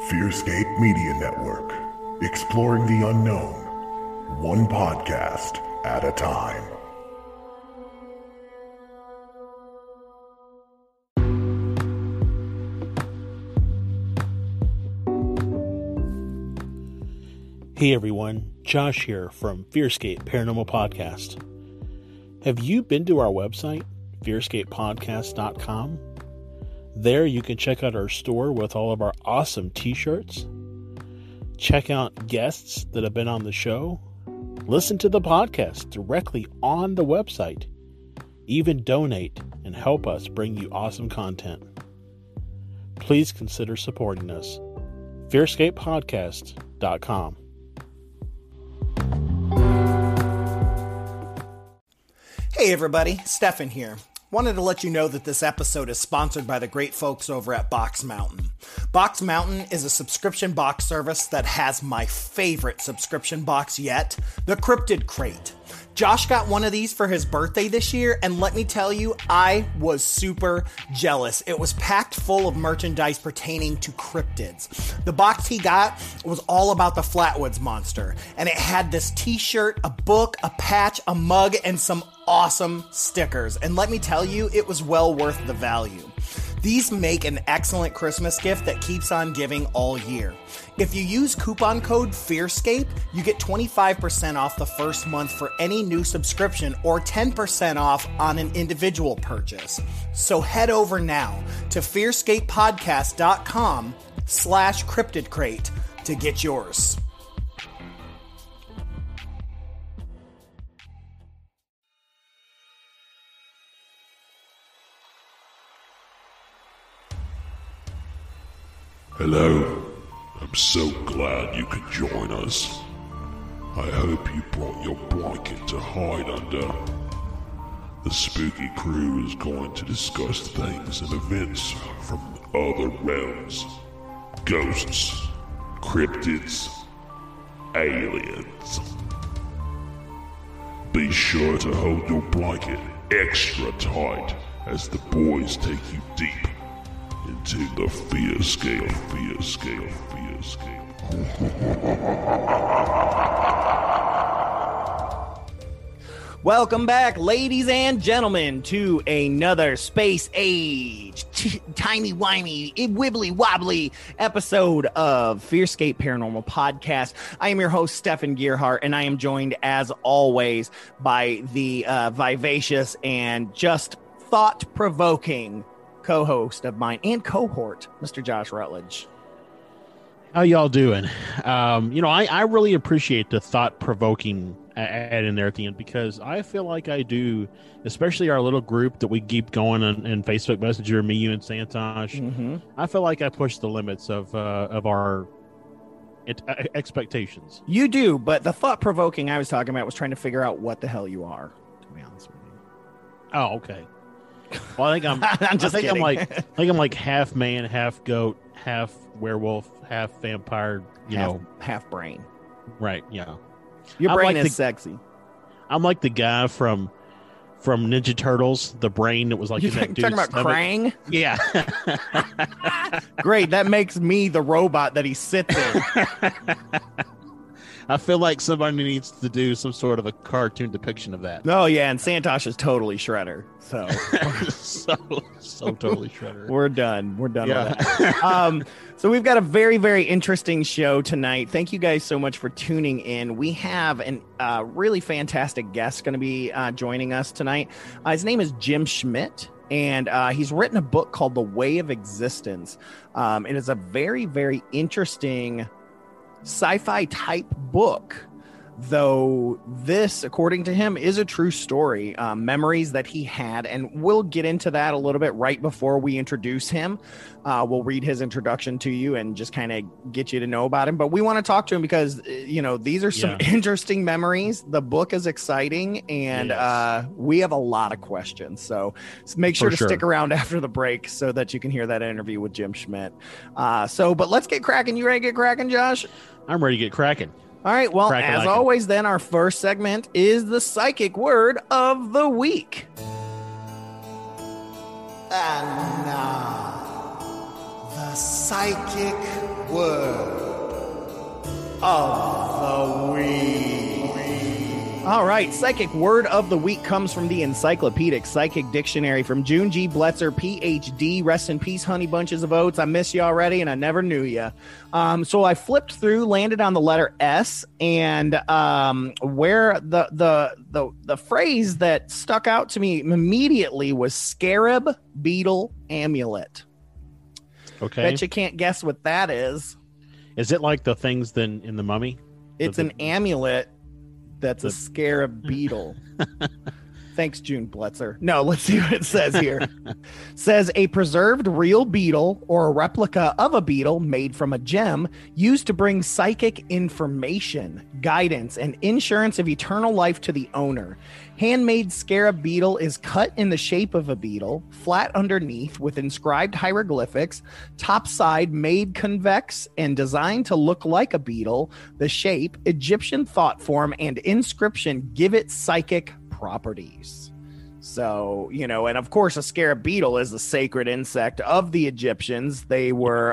Fearscape Media Network, exploring the unknown, one podcast at a time. Hey everyone, Josh here from Fearscape Paranormal Podcast. Have you been to our website, fearscapepodcast.com? There you can check out our store with all of our awesome t-shirts, check out guests that have been on the show, listen to the podcast directly on the website, even donate and help us bring you awesome content. Please consider supporting us. fearscapepodcast.com. Hey everybody, Stefan here. Wanted to let you know that this episode is sponsored by the great folks over at Box Mountain. Box Mountain is a subscription box service that has my favorite subscription box yet, the Cryptid Crate. Josh got one of these for his birthday this year, and let me tell you, I was super jealous. It was packed full of merchandise pertaining to cryptids. The box he got was all about the Flatwoods Monster, and it had this t-shirt, a book, a patch, a mug, and some awesome stickers. And let me tell you, it was well worth the value. These make an excellent Christmas gift that keeps on giving all year. If you use coupon code FEARSCAPE, you get 25% off the first month for any new subscription or 10% off on an individual purchase. So head over now to fearscapepodcast.com/cryptidcrate to get yours. Hello, I'm so glad you could join us. I hope you brought your blanket to hide under. The spooky crew is going to discuss things and events from other realms. Ghosts, cryptids, aliens. Be sure to hold your blanket extra tight as the boys take you deep into the fear scale. Welcome back, ladies and gentlemen, to another space age, timey-wimey, wibbly-wobbly episode of Fearscape Paranormal Podcast. I am your host, Stefan Gearhart, and I am joined, as always, by the vivacious and just thought-provoking co-host of mine and cohort, Mr. Josh Rutledge. How y'all doing? I really appreciate the thought-provoking add in there at the end, because I feel like I do, especially our little group that we keep going in Facebook Messenger, me, you, and Santosh. Mm-hmm. I feel like I push the limits of our expectations. You do, but the thought-provoking I was talking about was trying to figure out what the hell you are, to be honest with you. Oh, okay. Well, I think I'm. I'm like half man, half goat, half werewolf, half vampire. Half brain. Right. Yeah. Your brain is sexy. I'm like the guy from Ninja Turtles, the brain that was like. You're talking about Krang? Yeah. Great. That makes me the robot that he sits in. I feel like somebody needs to do some sort of a cartoon depiction of that. Oh, yeah, and Santosh is totally Shredder. So totally Shredder. We're done. We're done with that. So we've got a very, very interesting show tonight. Thank you guys so much for tuning in. We have a really fantastic guest going to be joining us tonight. His name is Jim Schmidt. And he's written a book called The Way of Existence. It is a very, very interesting sci-fi type book, though this, according to him, is a true story, memories that he had, and we'll get into that a little bit right before we introduce him. We'll read his introduction to you and just kind of get you to know about him, but we want to talk to him because these are some interesting memories. The book is exciting, and we have a lot of questions, so make sure to stick around after the break so that you can hear that interview with Jim Schmidt. But let's get cracking. You ready to get cracking, Josh? I'm ready to get cracking. All right, well, as always, then, our first segment is the psychic word of the week. And now, the psychic Word of the Week. All right, Psychic Word of the Week comes from the Encyclopedic Psychic Dictionary from June G. Bletzer, PhD. Rest in peace, honey bunches of oats. I miss you already, and I never knew you. So I flipped through, landed on the letter S, and where the phrase that stuck out to me immediately was scarab beetle amulet. Okay. Bet you can't guess what that is. Is it like the things then in the Mummy? It's an amulet that's a scarab beetle. Thanks, June Bletzer. No, let's see what it says here. Says a preserved real beetle or a replica of a beetle made from a gem used to bring psychic information, guidance, and insurance of eternal life to the owner. Handmade scarab beetle is cut in the shape of a beetle, flat underneath with inscribed hieroglyphics, top side made convex and designed to look like a beetle. The shape, Egyptian thought form, and inscription give it psychic properties. So, you know, and of course a scarab beetle is a sacred insect of the Egyptians. They were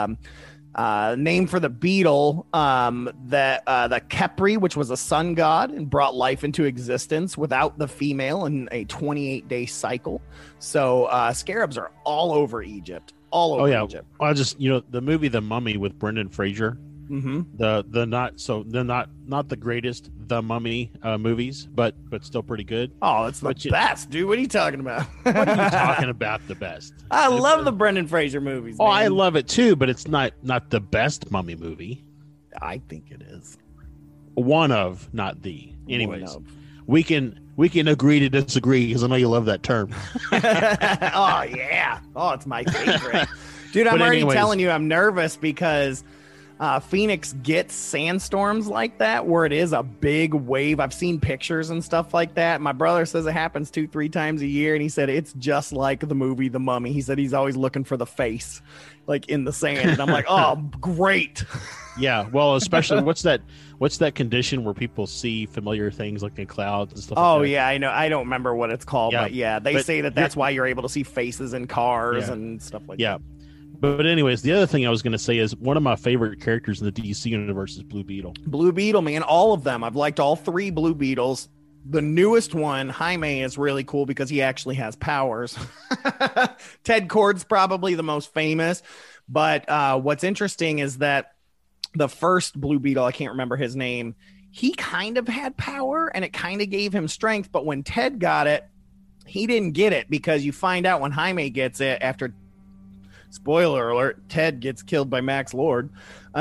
named for the beetle that the Khepri, which was a sun god and brought life into existence without the female in a 28-day cycle. So scarabs are all over Egypt, Egypt. Well, I just, you know, the movie The Mummy with Brendan Fraser. Mm-hmm. The not the greatest The Mummy movies, but still pretty good. Oh, it's the best, dude. What are you talking about? What are you talking about? The best. I love the Brendan Fraser movies. Oh, man. I love it too, but it's not the best Mummy movie. I think it is. One of, not the. Anyways, we can agree to disagree because I know you love that term. Oh yeah. Oh, it's my favorite, dude. I'm already telling you, I'm nervous because Phoenix gets sandstorms like that where it is a big wave. I've seen pictures and stuff like that. My brother says it happens 2-3 times a year, and he said it's just like the movie The Mummy. He said he's always looking for the face like in the sand, and I'm like, oh, great. Yeah, well, especially what's that condition where people see familiar things like in clouds and stuff like that? Oh yeah, I know. I don't remember what it's called, but they say that's why you're able to see faces in cars and stuff like that. Yeah. But anyways, the other thing I was going to say is one of my favorite characters in the DC universe is Blue Beetle. Blue Beetle, man, all of them. I've liked all 3 Blue Beetles. The newest one, Jaime, is really cool because he actually has powers. Ted Kord's probably the most famous. But what's interesting is that the first Blue Beetle, I can't remember his name, he kind of had power and it kind of gave him strength. But when Ted got it, he didn't get it because you find out when Jaime gets it after... spoiler alert, Ted gets killed by Max Lord,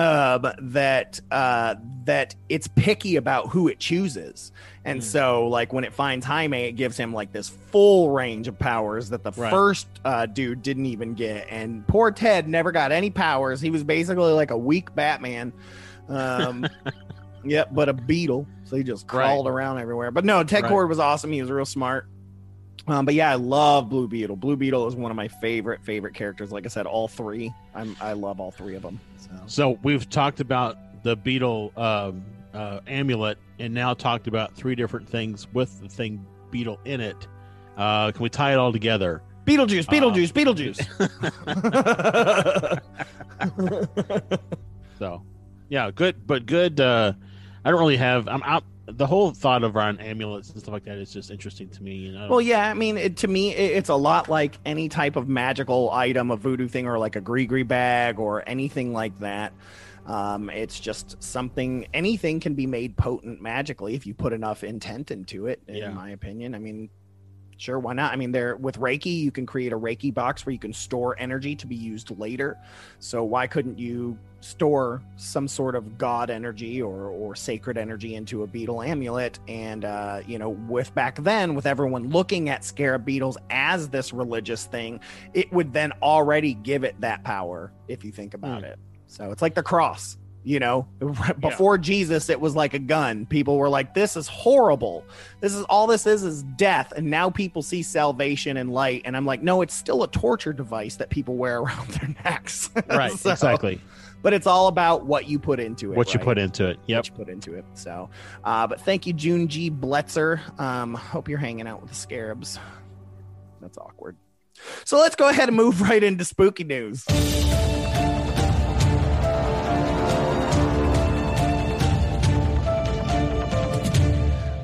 that it's picky about who it chooses. And so like when it finds Jaime, it gives him like this full range of powers that the first dude didn't even get. And poor Ted never got any powers. He was basically like a weak Batman. Yep, but a beetle. So he just crawled around everywhere. But no, Ted Kord was awesome. He was real smart. But yeah, I love Blue Beetle. Blue Beetle is one of my favorite characters. Like I said, all 3. I love all 3 of them. So we've talked about the beetle amulet, and now talked about 3 different things with the thing beetle in it. Can we tie it all together? Beetlejuice. So, yeah, good, but good. I don't really have. I'm out. The whole thought of around amulets and stuff like that is just interesting to me. You know? Well, yeah, I mean, to me, it's a lot like any type of magical item, a voodoo thing, or like a gree bag or anything like that. It's just something, anything can be made potent magically if you put enough intent into it, in my opinion. I mean, sure, why not? I mean, with Reiki, you can create a Reiki box where you can store energy to be used later. So why couldn't you store some sort of god energy or sacred energy into a beetle amulet? And, with back then, with everyone looking at scarab beetles as this religious thing, it would then already give it that power, if you think about it. So it's like the cross. Before Jesus, it was like a gun. People were like, this is horrible. This is death. And now people see salvation and light. And I'm like, no, it's still a torture device that people wear around their necks. Right. Exactly. But it's all about what you put into it. You put into it. Yep. What you put into it. So, but thank you, June G. Bletzer. Hope you're hanging out with the scarabs. That's awkward. So let's go ahead and move right into spooky news.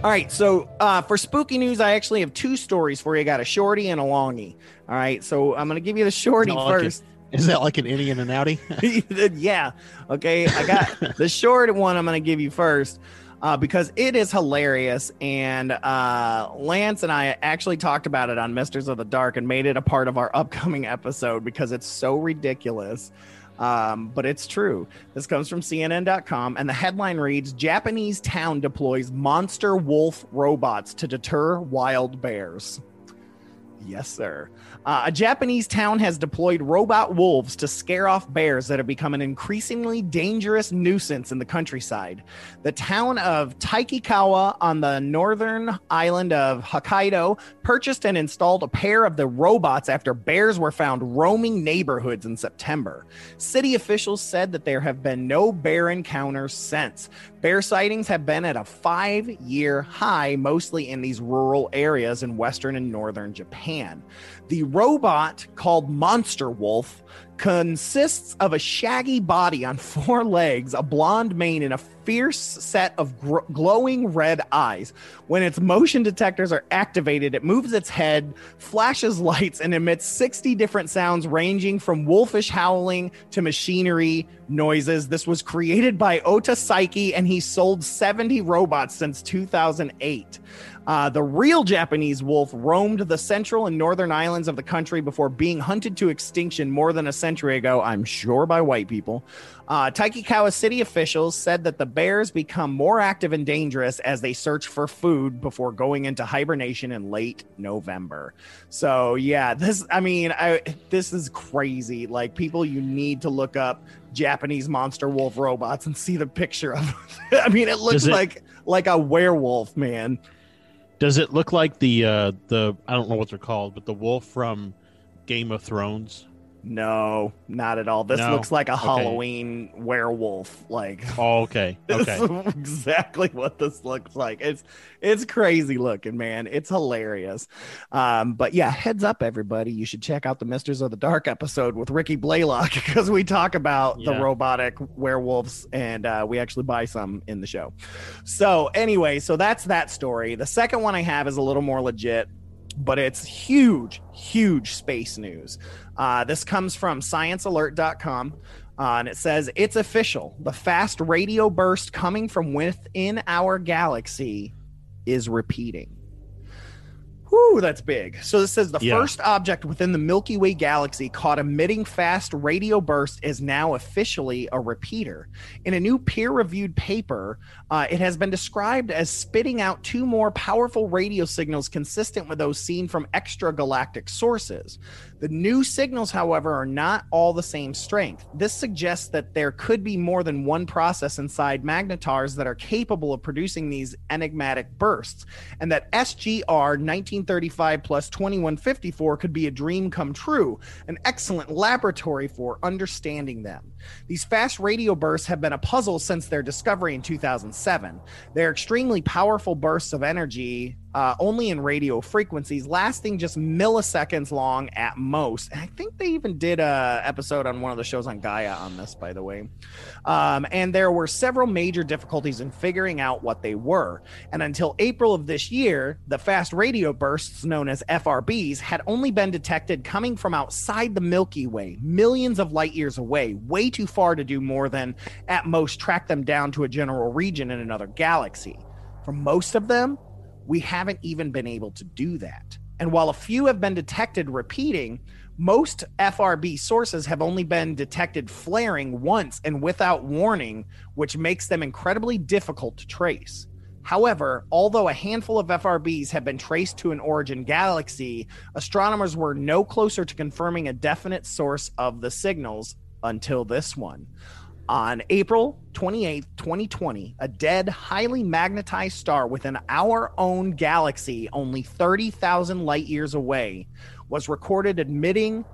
All right, so for spooky news, I actually have two stories for you. I got a shorty and a longie. All right, so I'm going to give you the shorty first. Is that like an innie and an outie? Yeah. Okay, I got the short one I'm going to give you first because it is hilarious. And Lance and I actually talked about it on Misters of the Dark and made it a part of our upcoming episode because it's so ridiculous. But it's true. This comes from CNN.com, and the headline reads, Japanese town deploys monster wolf robots to deter wild bears. Yes, sir. A Japanese town has deployed robot wolves to scare off bears that have become an increasingly dangerous nuisance in the countryside. The town of Taikikawa on the northern island of Hokkaido purchased and installed a pair of the robots after bears were found roaming neighborhoods in September. City officials said that there have been no bear encounters since. Bear sightings have been at a 5-year high, mostly in these rural areas in western and northern Japan. The robot, called Monster Wolf, consists of a shaggy body on 4 legs, a blonde mane, and a fierce set of glowing red eyes. When its motion detectors are activated, it moves its head, flashes lights, and emits 60 different sounds ranging from wolfish howling to machinery noises. This was created by Ota Saiki, and he sold 70 robots since 2008. The real Japanese wolf roamed the central and northern islands of the country before being hunted to extinction more than a century ago, I'm sure by white people. Taikikawa city officials said that the bears become more active and dangerous as they search for food before going into hibernation in late November. So yeah, this is crazy. Like, people, you need to look up Japanese monster wolf robots and see the picture of it. I mean, it looks like a werewolf, man. Does it look like the I don't know what they're called, but the wolf from Game of Thrones? No, not at all. This looks like a Halloween werewolf. Like, oh, okay. This is exactly what this looks like. It's crazy looking, man. It's hilarious. But yeah, heads up, everybody. You should check out the Misters of the Dark episode with Ricky Blaylock because we talk about the robotic werewolves, and we actually buy some in the show. So anyway, so that's that story. The second one I have is a little more legit, but it's huge space news. This comes from sciencealert.com, and it says, it's official. The fast radio burst coming from within our galaxy is repeating. Whew, that's big. So this says the first object within the Milky Way galaxy caught emitting fast radio burst is now officially a repeater. In a new peer-reviewed paper, it has been described as spitting out 2 more powerful radio signals consistent with those seen from extragalactic sources. The new signals, however, are not all the same strength. This suggests that there could be more than one process inside magnetars that are capable of producing these enigmatic bursts, and that SGR 1935 plus 2154 could be a dream come true, an excellent laboratory for understanding them. These fast radio bursts have been a puzzle since their discovery in 2007. They're extremely powerful bursts of energy, only in radio frequencies, lasting just milliseconds long at most. And I think they even did a episode on one of the shows on Gaia on this, by the way. And there were several major difficulties in figuring out what they were. And until April of this year, the fast radio bursts, known as FRBs, had only been detected coming from outside the Milky Way, millions of light years away, way too far to do more than, at most, track them down to a general region in another galaxy. For most of them, we haven't even been able to do that. And while a few have been detected repeating, most FRB sources have only been detected flaring once and without warning, which makes them incredibly difficult to trace. However, although a handful of FRBs have been traced to an origin galaxy, astronomers were no closer to confirming a definite source of the signals until this one. On April 28, 2020, a dead, highly magnetized star within our own galaxy, only 30,000 light years away, was recorded emitting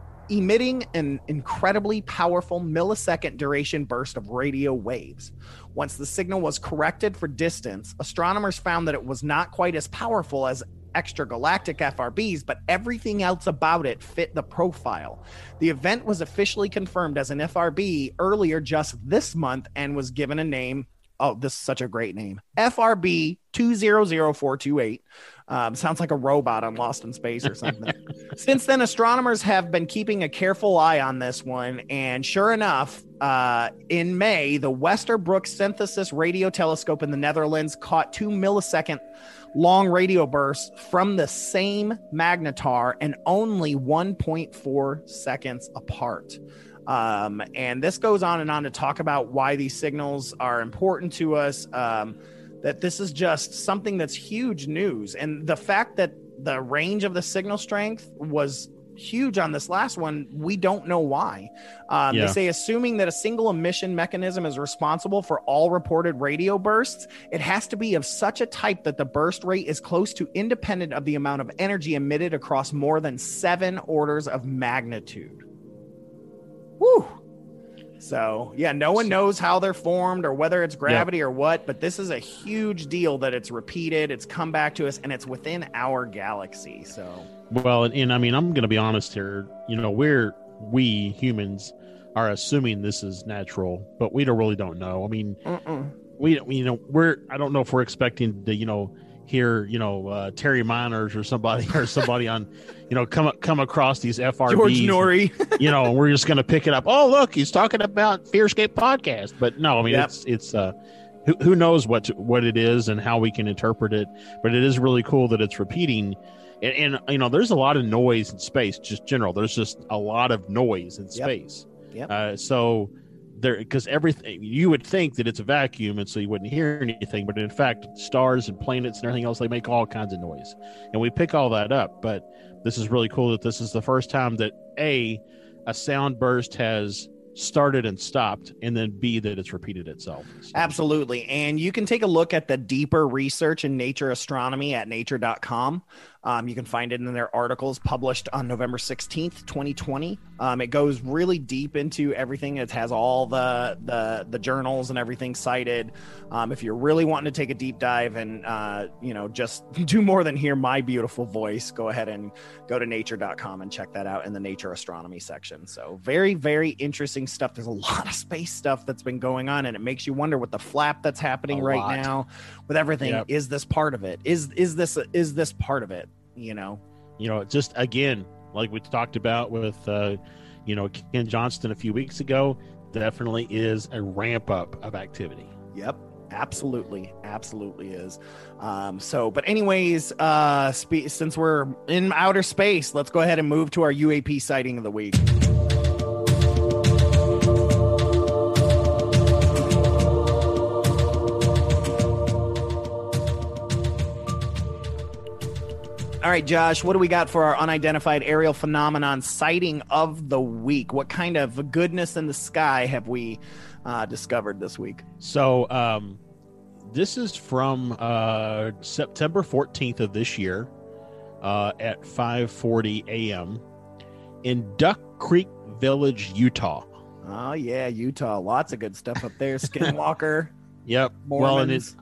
an incredibly powerful millisecond duration burst of radio waves. Once the signal was corrected for distance, astronomers found that it was not quite as powerful as extragalactic FRBs, but everything else about it fit the profile. The event was officially confirmed as an FRB earlier just this month and was given a name oh, this is such a great name. FRB 200428. Sounds like a robot on Lost in Space or something. Since then, astronomers have been keeping a careful eye on this one. And sure enough, in May, the Westerbroek Synthesis Radio Telescope in the Netherlands caught 2 millisecond long radio bursts from the same magnetar and only 1.4 seconds apart. And this goes on and on to talk about why these signals are important to us. That this is just something that's huge news. And the fact that the range of the signal strength was huge on this last one, we don't know why. They say, assuming that a single emission mechanism is responsible for all reported radio bursts, it has to be of such a type that the burst rate is close to independent of the amount of energy emitted across more than 7 orders of magnitude. Woo! So, yeah, no one knows how they're formed or whether it's gravity or what, but this is a huge deal that it's repeated, it's come back to us, and it's within our galaxy. So, well, and I mean, I'm going to be honest here. You know, we humans are assuming this is natural, but we don't know. I mean, I don't know if we're expecting to, hear, Terry Miners or somebody on, come across these FRBs. George Norrie. And we're just going to pick it up. Oh, look, he's talking about Fearscape podcast. But no, I mean, it's who knows what it is and how we can interpret it. But it is really cool that it's repeating. And there's a lot of noise in space, just general. There's just a lot of noise in space. So there, because everything, you would think that it's a vacuum and so you wouldn't hear anything, but in fact, stars and planets and everything else, they make all kinds of noise, and we pick all that up. But this is really cool that this is the first time that a sound burst has started and stopped, and then B, that it's repeated itself. So. Absolutely. And you can take a look at the deeper research in nature astronomy at nature.com. You can find it in their articles published on November 16th, 2020. It goes really deep into everything. It has all the journals and everything cited. If you're really wanting to take a deep dive and, just do more than hear my beautiful voice, go ahead and go to nature.com and check that out in the nature astronomy section. So very, very interesting stuff. There's a lot of space stuff that's been going on, and it makes you wonder what the flap that's happening right now with everything. Yep. Is this part of it? Is this part of it? Just again, like we talked about with, Ken Johnston a few weeks ago, definitely is a ramp up of activity. Yep. Absolutely is. But anyways, since we're in outer space, let's go ahead and move to our UAP sighting of the week. All right, Josh, what do we got for our unidentified aerial phenomenon sighting of the week? What kind of goodness in the sky have we discovered this week? So this is from September 14th of this year at 5:40 a.m. in Duck Creek Village, Utah. Oh, yeah, Utah. Lots of good stuff up there. Skinwalker. Yep. Mormons,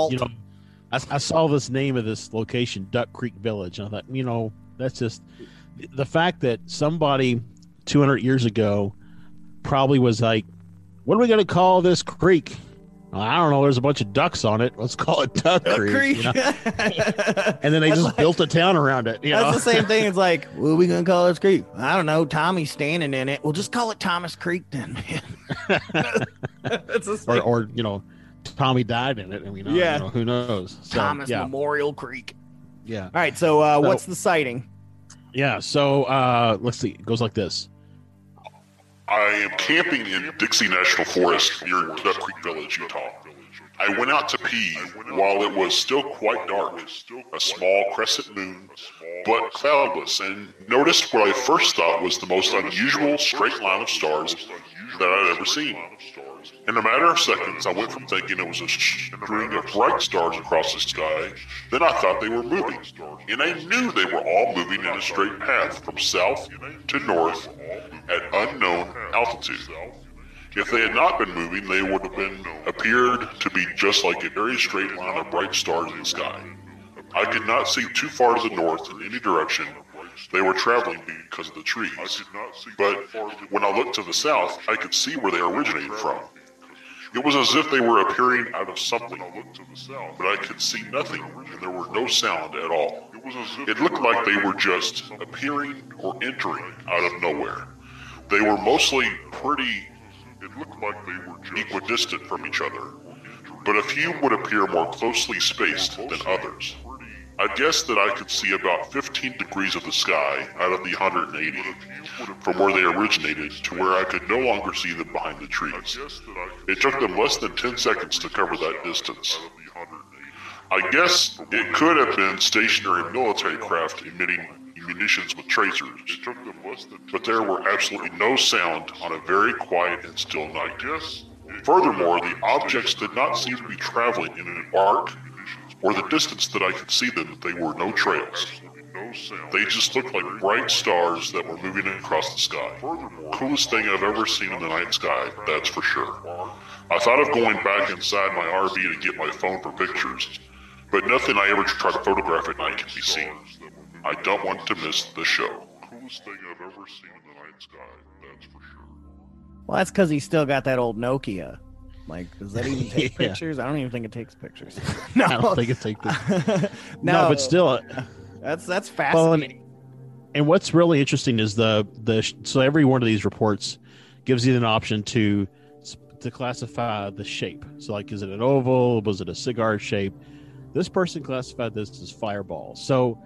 I saw this name of this location, Duck Creek Village, and I thought, that's just the fact that somebody 200 years ago probably was like, what are we going to call this creek? Well, I don't know. There's a bunch of ducks on it. Let's call it Duck Creek. And then they just built a town around it. That's the same thing. It's like, what are we going to call this creek? I don't know. Tommy's standing in it. We'll just call it Thomas Creek then, man. It's the same. Or Tommy died in it. I mean, who knows? So, Thomas Memorial Creek. Yeah. All right. So what's the sighting? Yeah. So let's see. It goes like this. I am camping in Dixie National Forest near Duck Creek Village, Utah. I went out to pee while it was still quite dark, a small crescent moon, but cloudless, and noticed what I first thought was the most unusual straight line of stars that I'd ever seen. In a matter of seconds, I went from thinking it was a string of bright stars across the sky, then I thought they were moving, and I knew they were all moving in a straight path from south to north at unknown altitude. If they had not been moving, they would have appeared to be just like a very straight line of bright stars in the sky. I could not see too far to the north in any direction. They were traveling because of the trees. But when I looked to the south, I could see where they originated from. It was as if they were appearing out of something, but I could see nothing, and there were no sound at all. It looked like they were just appearing or entering out of nowhere. They were mostly pretty equidistant from each other, but a few would appear more closely spaced than others. I guessed that I could see about 15 degrees of the sky out of the 180, from where they originated to where I could no longer see them behind the trees. It took them less than 10 seconds to cover that distance. I guess it could have been stationary military craft emitting munitions with tracers, but there were absolutely no sound on a very quiet and still night. Furthermore, the objects did not seem to be traveling in an arc, or the distance that I could see them, they were no trails. They just looked like bright stars that were moving across the sky. Coolest thing I've ever seen in the night sky, that's for sure. I thought of going back inside my RV to get my phone for pictures, but nothing I ever try to photograph at night can be seen. I don't want to miss the show. Coolest thing I've ever seen in the night sky, that's for sure. Well, that's because he's still got that old Nokia. Like, does that even take pictures? I don't even think it takes pictures. No, I don't think it takes pictures. No, but still, that's fascinating. Well, and what's really interesting is so every one of these reports gives you an option to classify the shape. So, like, is it an oval? Was it a cigar shape? This person classified this as fireball. So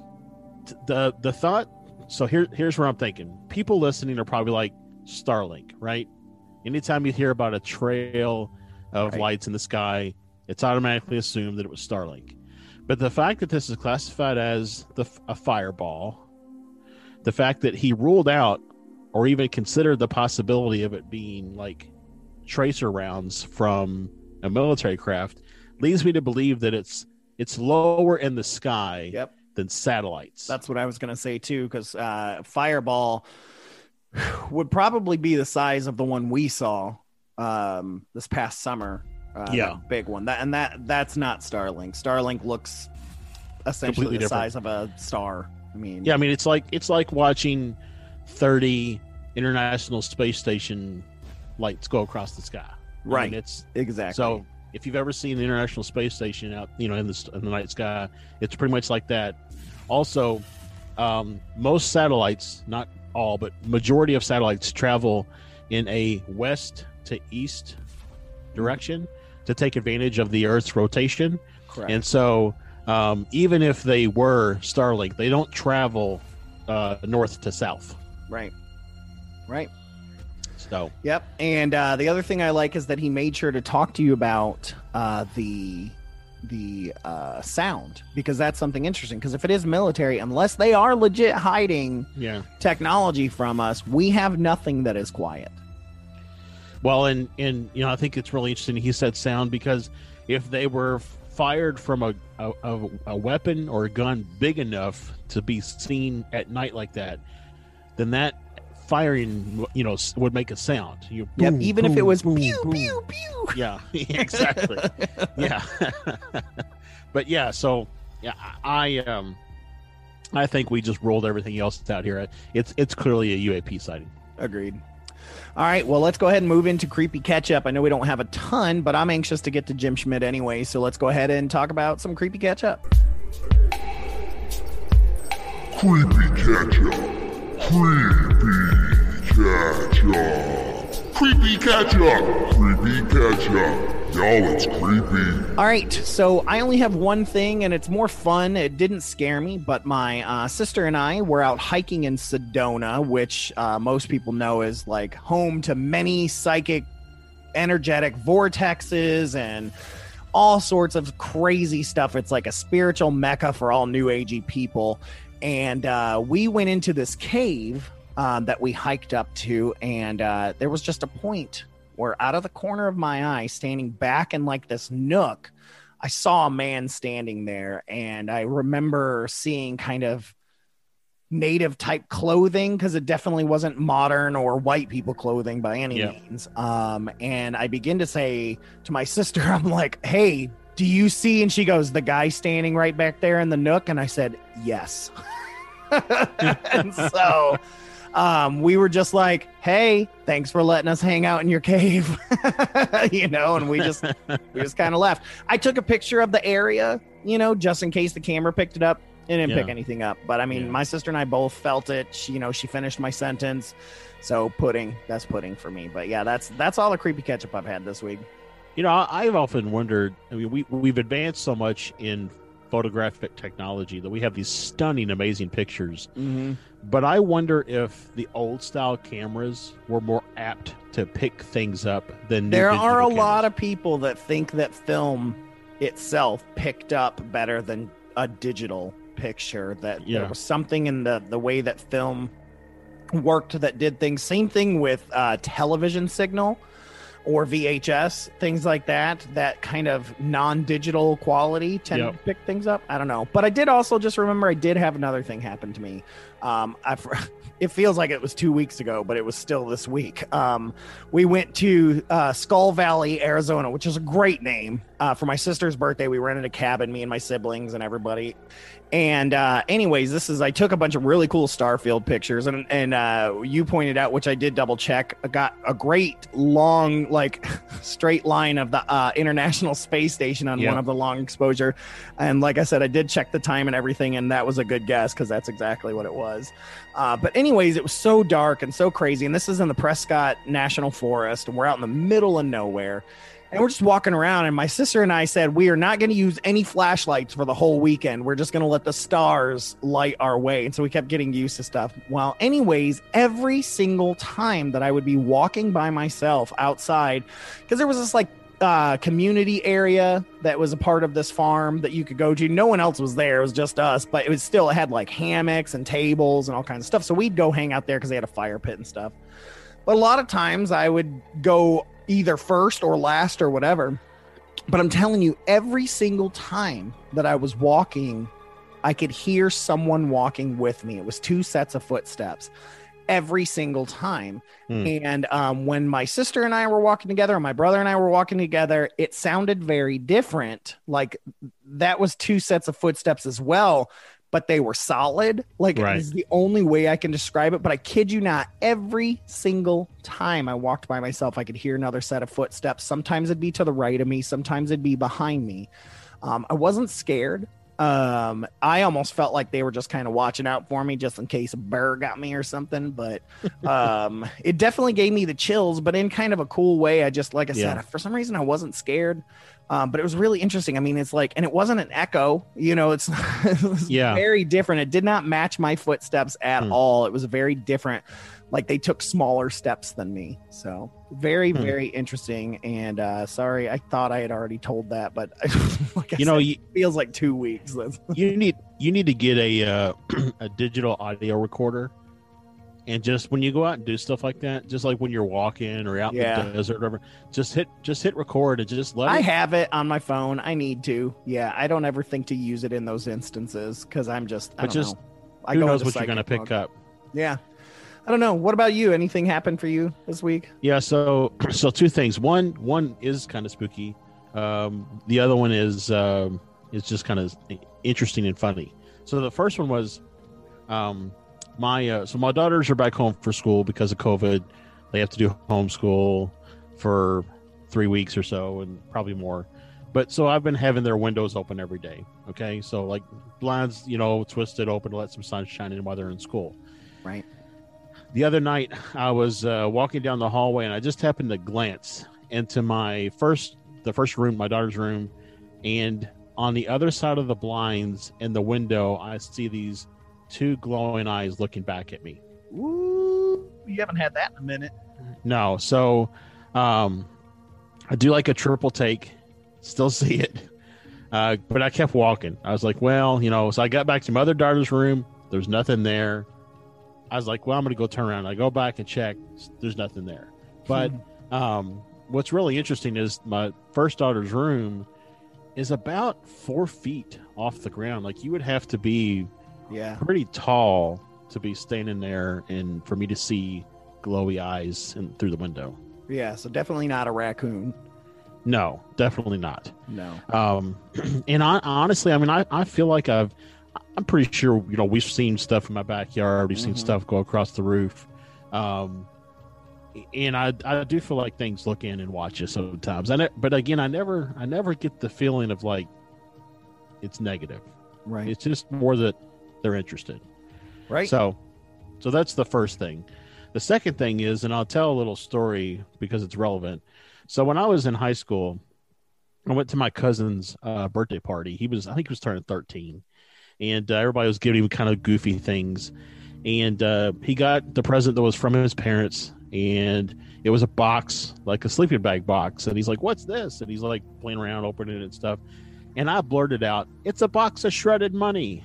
the thought. So here's where I'm thinking. People listening are probably like Starlink, right? Anytime you hear about a trail of lights in the sky, it's automatically assumed that it was Starlink. But the fact that this is classified as a fireball, the fact that he ruled out or even considered the possibility of it being like tracer rounds from a military craft, leads me to believe that it's lower in the sky than satellites. That's what I was going to say too, because fireball would probably be the size of the one we saw this past summer. That big one. That's not Starlink. Starlink looks essentially completely the size of a star. I mean, it's like watching 30 International Space Station lights go across the sky. Right. I mean, it's exactly. So if you've ever seen the International Space Station out, in the night sky, it's pretty much like that. Also, most satellites, not all, but majority of satellites travel in a west to east direction to take advantage of the Earth's rotation. Correct. And so even if they were Starlink, they don't travel north to south. Right. So yep. And the other thing I like is that he made sure to talk to you about the sound, because that's something interesting. Because if it is military, unless they are legit hiding technology from us, we have nothing that is quiet. Well, and I think it's really interesting he said sound, because if they were fired from a weapon or a gun big enough to be seen at night like that, then that firing would make a sound. Even boom, if it was boom, pew boom. pew pew. Yeah, exactly. Yeah. But so I think we just rolled everything else out here. It's clearly a UAP sighting. Agreed. All right, well, let's go ahead and move into Creepy Catch-Up. I know we don't have a ton, but I'm anxious to get to Jim Schmidt anyway, so let's go ahead and talk about some Creepy Catch-Up. Creepy Catch-Up. Creepy Catch-Up. Creepy Catch-Up. Y'all, it's creepy. All right, so I only have one thing, and it's more fun. It didn't scare me, but my sister and I were out hiking in Sedona, which most people know is like home to many psychic, energetic vortexes and all sorts of crazy stuff. It's like a spiritual mecca for all new agey people. And we went into this cave that we hiked up to, and there was just a point where out of the corner of my eye, standing back in like this nook, I saw a man standing there. And I remember seeing kind of native type clothing, because it definitely wasn't modern or white people clothing by any means. And I begin to say to my sister, I'm like, hey, do you see? And she goes, the guy standing right back there in the nook. And I said, yes. And so We were just like, hey, thanks for letting us hang out in your cave, and we just kind of left. I took a picture of the area, just in case the camera picked it up. It didn't pick anything up, but I mean, my sister and I both felt it. She finished my sentence. So that's pudding for me. But yeah, that's all the creepy ketchup I've had this week. I've often wondered, I mean, we've advanced so much in photographic technology that we have these stunning, amazing pictures. Mm-hmm. But I wonder if the old style cameras were more apt to pick things up than there are a lot of people that think that film itself picked up better than a digital picture, that there was something in the way that film worked that did things. Same thing with television signal or VHS, things like that kind of non-digital quality tend to pick things up. I don't know. But I did also just remember I did have another thing happen to me. It feels like it was 2 weeks ago, but it was still this week. We went to Skull Valley, Arizona, which is a great name. For my sister's birthday, we rented a cabin, me and my siblings and everybody. And anyways, I took a bunch of really cool Starfield pictures, and you pointed out, which I did double check, I got a great long, like straight line of the International Space Station on one of the long exposure. And like I said, I did check the time and everything, and that was a good guess because that's exactly what it was. But anyways, it was so dark and so crazy. And this is in the Prescott National Forest, and we're out in the middle of nowhere. And we're just walking around, and my sister and I said, we are not going to use any flashlights for the whole weekend. We're just going to let the stars light our way. And so we kept getting used to stuff. Well, anyways, every single time that I would be walking by myself outside, because there was this like community area that was a part of this farm that you could go to. No one else was there. It was just us, but it had like hammocks and tables and all kinds of stuff. So we'd go hang out there because they had a fire pit and stuff. But a lot of times I would go either first or last or whatever. But I'm telling you, every single time that I was walking, I could hear someone walking with me. It was 2 sets of footsteps every single time. And when my sister and I were walking together, and my brother and I were walking together, it sounded very different. Like that was 2 sets of footsteps as well, but they were solid. Like it is the only way I can describe it. But I kid you not, every single time I walked by myself, I could hear another set of footsteps. Sometimes it'd be to the right of me. Sometimes it'd be behind me. I wasn't scared. I almost felt like they were just kind of watching out for me just in case a bear got me or something. But it definitely gave me the chills, but in kind of a cool way. I just, like I said, for some reason I wasn't scared. But it was really interesting. I mean, it's like, and it wasn't an echo, it's very different. It did not match my footsteps at all. It was very different. Like they took smaller steps than me. So very, very interesting. And sorry, I thought I had already told that, but like it feels like 2 weeks. you need to get a digital audio recorder. And just when you go out and do stuff like that, just like when you're walking or out in the desert or whatever, just hit record and just let it. I have it on my phone. I need to. Yeah, I don't ever think to use it in those instances because I'm just, I don't know. Who knows what you're going to pick up? Yeah. I don't know. What about you? Anything happened for you this week? Yeah, so 2 things. One is kind of spooky. The other one is just kind of interesting and funny. So the first one was my daughters are back home for school because of COVID. They have to do homeschool for 3 weeks or so, and probably more. But so I've been having their windows open every day. Okay, so like blinds, twisted open to let some sun shine in while they're in school. Right. The other night I was walking down the hallway, and I just happened to glance into the first room, my daughter's room, and on the other side of the blinds in the window, I see these 2 glowing eyes looking back at me. Ooh, you haven't had that in a minute. No. So I do like a triple take, still see it. But I kept walking. I was like, well, so I got back to my other daughter's room. There's nothing there. I was like, well, I'm going to go turn around. I go back and check. There's nothing there. But what's really interesting is my first daughter's room is about 4 feet off the ground. Like you would have to be pretty tall to be standing there and for me to see glowy eyes through the window. Yeah, so definitely not a raccoon. No, definitely not. No. And honestly, I mean, I feel like I'm pretty sure, we've seen stuff in my backyard. We've seen stuff go across the roof. And I do feel like things look in and watch you sometimes. But again, I never get the feeling of like it's negative. Right. It's just more that they're interested. Right. So that's the first thing. The second thing is, and I'll tell a little story because it's relevant. So when I was in high school, I went to my cousin's birthday party. I think he was turning 13, and everybody was giving him kind of goofy things. And he got the present that was from his parents, and it was a box, like a sleeping bag box. And he's like, "What's this?" And he's like playing around, opening it and stuff. And I blurted out, "It's a box of shredded money."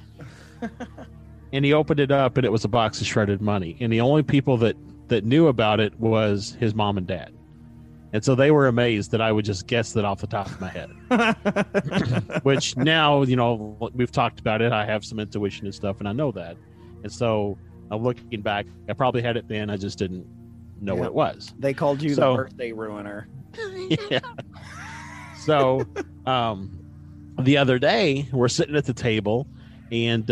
And he opened it up, and it was a box of shredded money. And the only people that knew about it was his mom and dad. And so they were amazed that I would just guess that off the top of my head. Which now, we've talked about it. I have some intuition and stuff, and I know that. And so looking back, I probably had it then. I just didn't know what it was. They called you the birthday ruiner. Yeah. So the other day, we're sitting at the table, and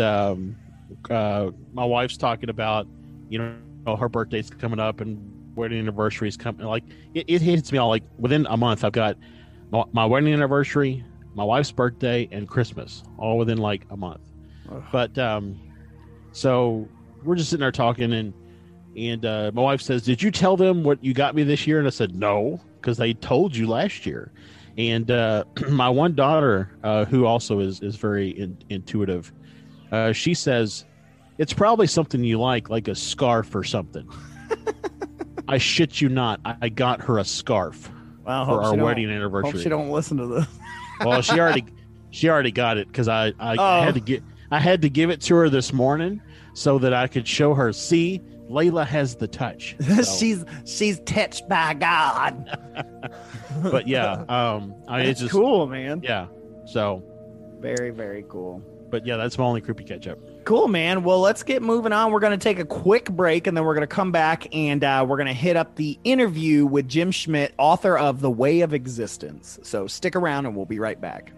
my wife's talking about, her birthday's coming up and wedding anniversary's coming. Like it hits me all like within a month. I've got my wedding anniversary, my wife's birthday, and Christmas all within like a month. Ugh. But so we're just sitting there talking, and my wife says, "Did you tell them what you got me this year?" And I said, "No, because they told you last year." And my one daughter, who also is very intuitive, she says, "It's probably something you like a scarf or something." I shit you not. I got her a scarf for our wedding anniversary. Hope she don't listen to this. Well, she already got it because I had to give it to her this morning so that I could show her. See, Layla has the touch. So. she's touched by God. But yeah, it's just cool, man. Yeah, so very, very cool. But yeah, that's my only creepy catch up. Cool, man. Well, let's get moving on. We're going to take a quick break, and then we're going to come back, and we're going to hit up the interview with Jim Schmidt, author of The Way of Existence. So stick around, and we'll be right back.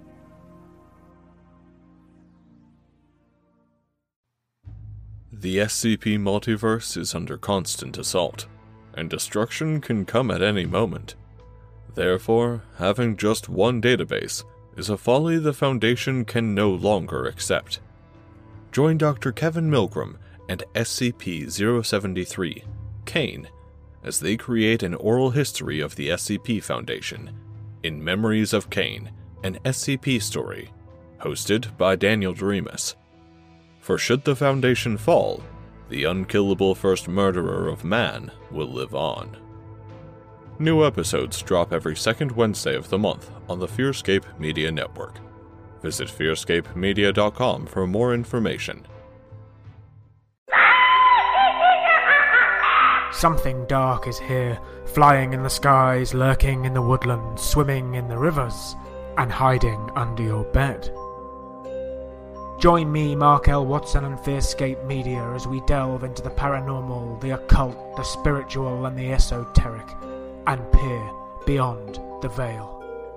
The SCP multiverse is under constant assault, and destruction can come at any moment. Therefore, having just one database is a folly the Foundation can no longer accept. Join Dr. Kevin Milgram and SCP-073, Kane, as they create an oral history of the SCP Foundation in Memories of Kane, an SCP story, hosted by Daniel Doremus. For should the Foundation fall, the unkillable first murderer of man will live on. New episodes drop every second Wednesday of the month on the Fearscape Media Network. Visit fearscapemedia.com for more information. Something dark is here, flying in the skies, lurking in the woodlands, swimming in the rivers, and hiding under your bed. Join me, Mark L. Watson, and Fearscape Media as we delve into the paranormal, the occult, the spiritual, and the esoteric, and peer beyond the veil.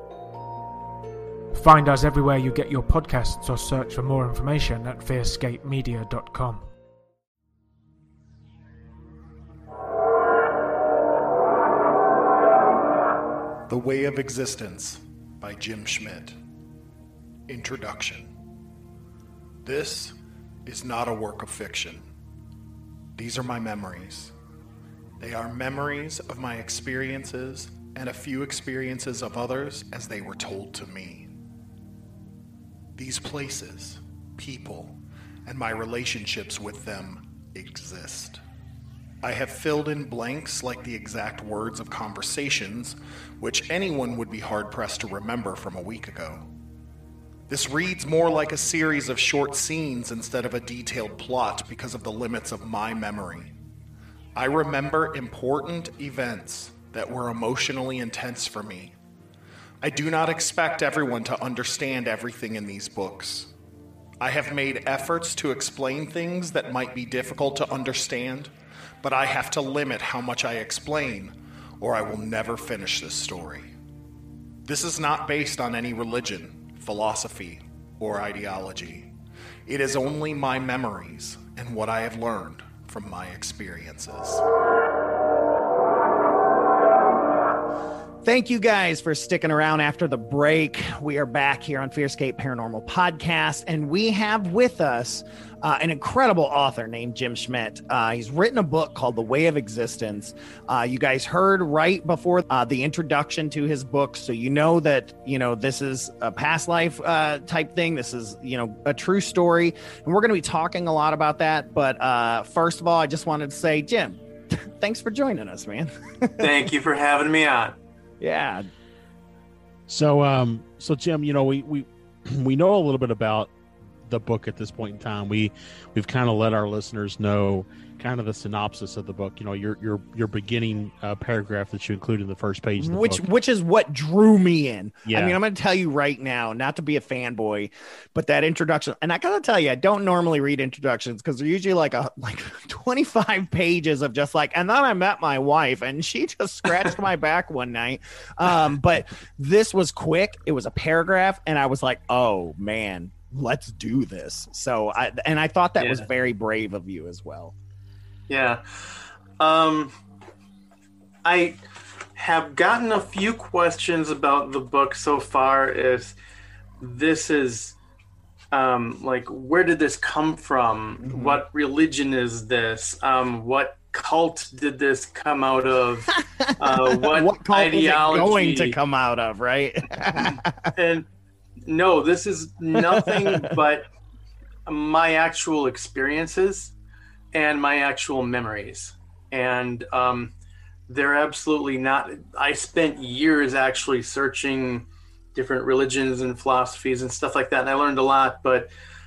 Find us everywhere you get your podcasts or search for more information at fearscapemedia.com. The Way of Existence by Jim Schmidt. Introduction. This is not a work of fiction. These are my memories. They are memories of my experiences and a few experiences of others as they were told to me. These places, people, and my relationships with them exist. I have filled in blanks like the exact words of conversations, which anyone would be hard-pressed to remember from a week ago. This reads more like a series of short scenes instead of a detailed plot because of the limits of my memory. I remember important events that were emotionally intense for me. I do not expect everyone to understand everything in these books. I have made efforts to explain things that might be difficult to understand, but I have to limit how much I explain, or I will never finish this story. This is not based on any religion, philosophy, or ideology. It is only my memories and what I have learned from my experiences. Thank you guys for sticking around after the break. We are back here on Fearscape Paranormal Podcast, and we have with us an incredible author named Jim Schmidt. He's written a book called The Way of Existence. You guys heard right before the introduction to his book, so you know that, this is a past life type thing. This is, a true story, and we're going to be talking a lot about that. But first of all, I just wanted to say, Jim, thanks for joining us, man. Thank you for having me on. Yeah. So Jim, we know a little bit about the book at this point in time. We've kind of let our listeners know kind of the synopsis of the book. Your beginning paragraph that you include in the first page of the book. Which is what drew me in. Yeah. I mean, I'm going to tell you right now, not to be a fanboy, but that introduction, and I got to tell you, I don't normally read introductions because they're usually like 25 pages of just and then I met my wife and she just scratched my back one night. But this was quick. It was a paragraph and I was like, oh man, let's do this. So I thought that was very brave of you as well. Yeah. I have gotten a few questions about the book so far. If this is where did this come from? Mm-hmm. What religion is this? What cult did this come out of? What cult ideology is it going to come out of, right? And no, this is nothing but my actual experiences and my actual memories. And they're absolutely not. I spent years actually searching different religions and philosophies and stuff like that, and I learned a lot, but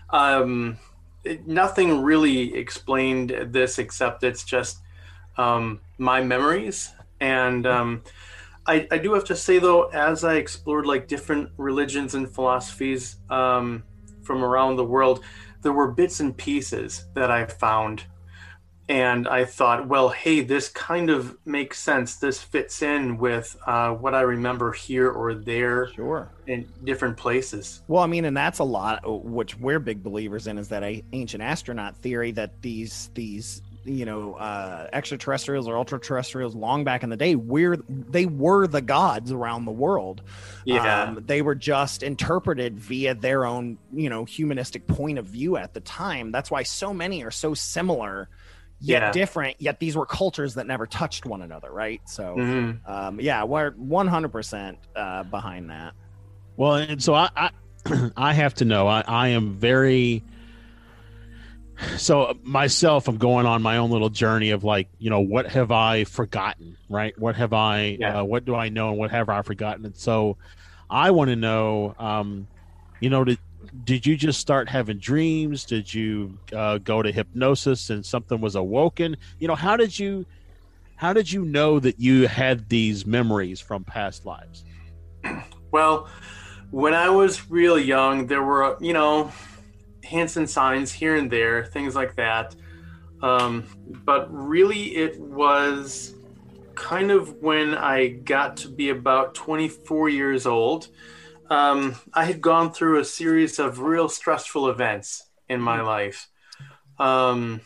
nothing really explained this except it's just my memories. And I do have to say, though, as I explored different religions and philosophies from around the world, there were bits and pieces that I found. And I thought, well, hey, this kind of makes sense. This fits in with what I remember here or there. Sure. In different places. Well, I mean, and that's a lot, which we're big believers in, is that ancient astronaut theory that these extraterrestrials or ultra-terrestrials long back in the day, they were the gods around the world. Yeah. They were just interpreted via their own, humanistic point of view at the time. That's why so many are so similar, yet different, yet these were cultures that never touched one another, right? So, we're 100% behind that. Well, and so I have to know, I am very... So myself, I'm going on my own little journey of what have I forgotten, right? What have I, what do I know and what have I forgotten? And so I want to know, did you just start having dreams? Did you go to hypnosis and something was awoken? How did you know that you had these memories from past lives? Well, when I was real young, there were, hints and signs here and there, things like that. But really it was kind of when I got to be about 24 years old. I had gone through a series of real stressful events in my life. And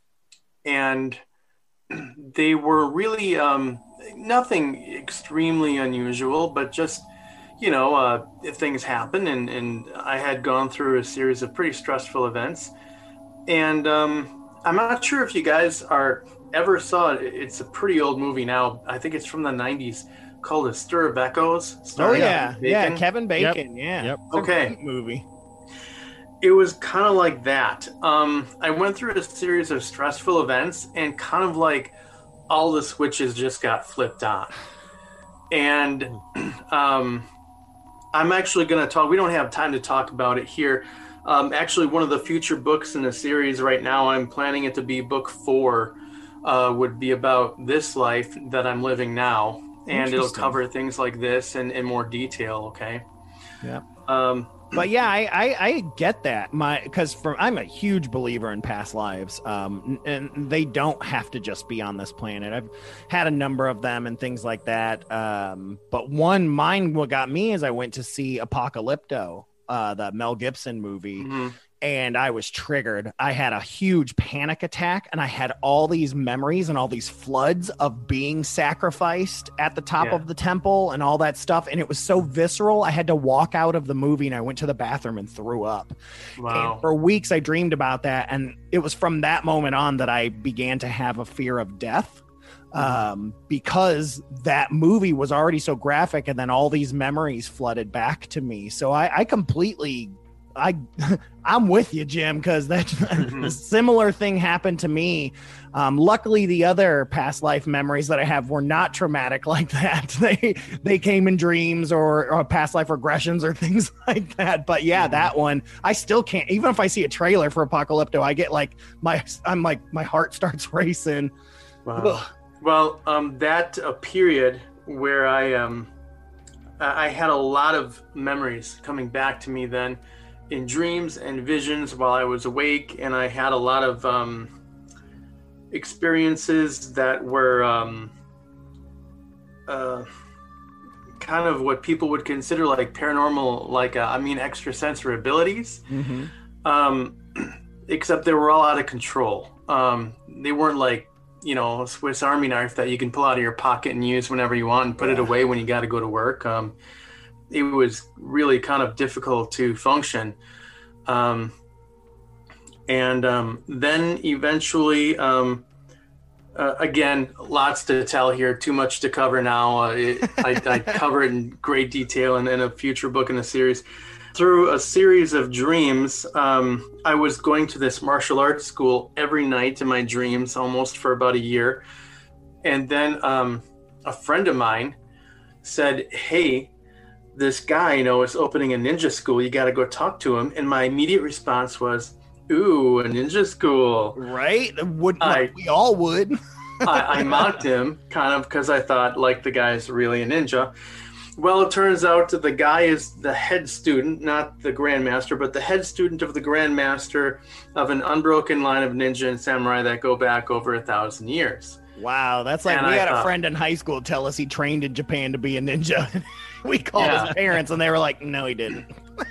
they were really nothing extremely unusual, but just things happen, and I had gone through a series of pretty stressful events. And I'm not sure if you guys ever saw it. It's a pretty old movie now. I think it's from the 90s, called A Stir of Echoes. Kevin Bacon. Yep. Okay. Movie. It was kind of like that. I went through a series of stressful events, and kind of all the switches just got flipped on. And I'm actually going to talk. We don't have time to talk about it here. Actually, one of the future books in the series right now, I'm planning it to be book 4, would be about this life that I'm living now. And it'll cover things like this in more detail. Okay. Yeah. But yeah, I get that. Because I'm a huge believer in past lives, and they don't have to just be on this planet. I've had a number of them and things like that. But what got me is I went to see Apocalypto, the Mel Gibson movie. Mm-hmm. and I was triggered. I had a huge panic attack, and I had all these memories and all these floods of being sacrificed at the top of the temple and all that stuff. And it was so visceral. I had to walk out of the movie, and I went to the bathroom and threw up. Wow. And for weeks, I dreamed about that. And it was from that moment on that I began to have a fear of death. Because that movie was already so graphic, and then all these memories flooded back to me. So I'm with you, Jim, because that a similar thing happened to me. Luckily, the other past life memories that I have were not traumatic like that. They came in dreams or past life regressions or things like that. But yeah, that one, I still can't. Even if I see a trailer for Apocalypto, I get like my heart starts racing. Wow. Ugh. Well, that period where I had a lot of memories coming back to me then in dreams and visions while I was awake, and I had a lot of experiences that were kind of what people would consider like paranormal, like extrasensory abilities. Except they were all out of control. They weren't like, a Swiss Army knife that you can pull out of your pocket and use whenever you want and put it away when you got to go to work. It was really kind of difficult to function. And then eventually, again, lots to tell here, too much to cover now. I cover it in great detail in a future book in the series. Through a series of dreams, I was going to this martial arts school every night in my dreams, almost for about a year. And then a friend of mine said, "Hey, this guy, is opening a ninja school. You got to go talk to him." And my immediate response was, "Ooh, a ninja school." Right? We all would. I mocked him kind of because I thought, like, the guy's really a ninja. Well, it turns out that the guy is the head student, not the Grandmaster, but the head student of the Grandmaster of an unbroken line of ninja and samurai that go back over 1,000 years. Wow, that's like we had a friend in high school tell us he trained in Japan to be a ninja. We called his parents, and they were like, "No, he didn't."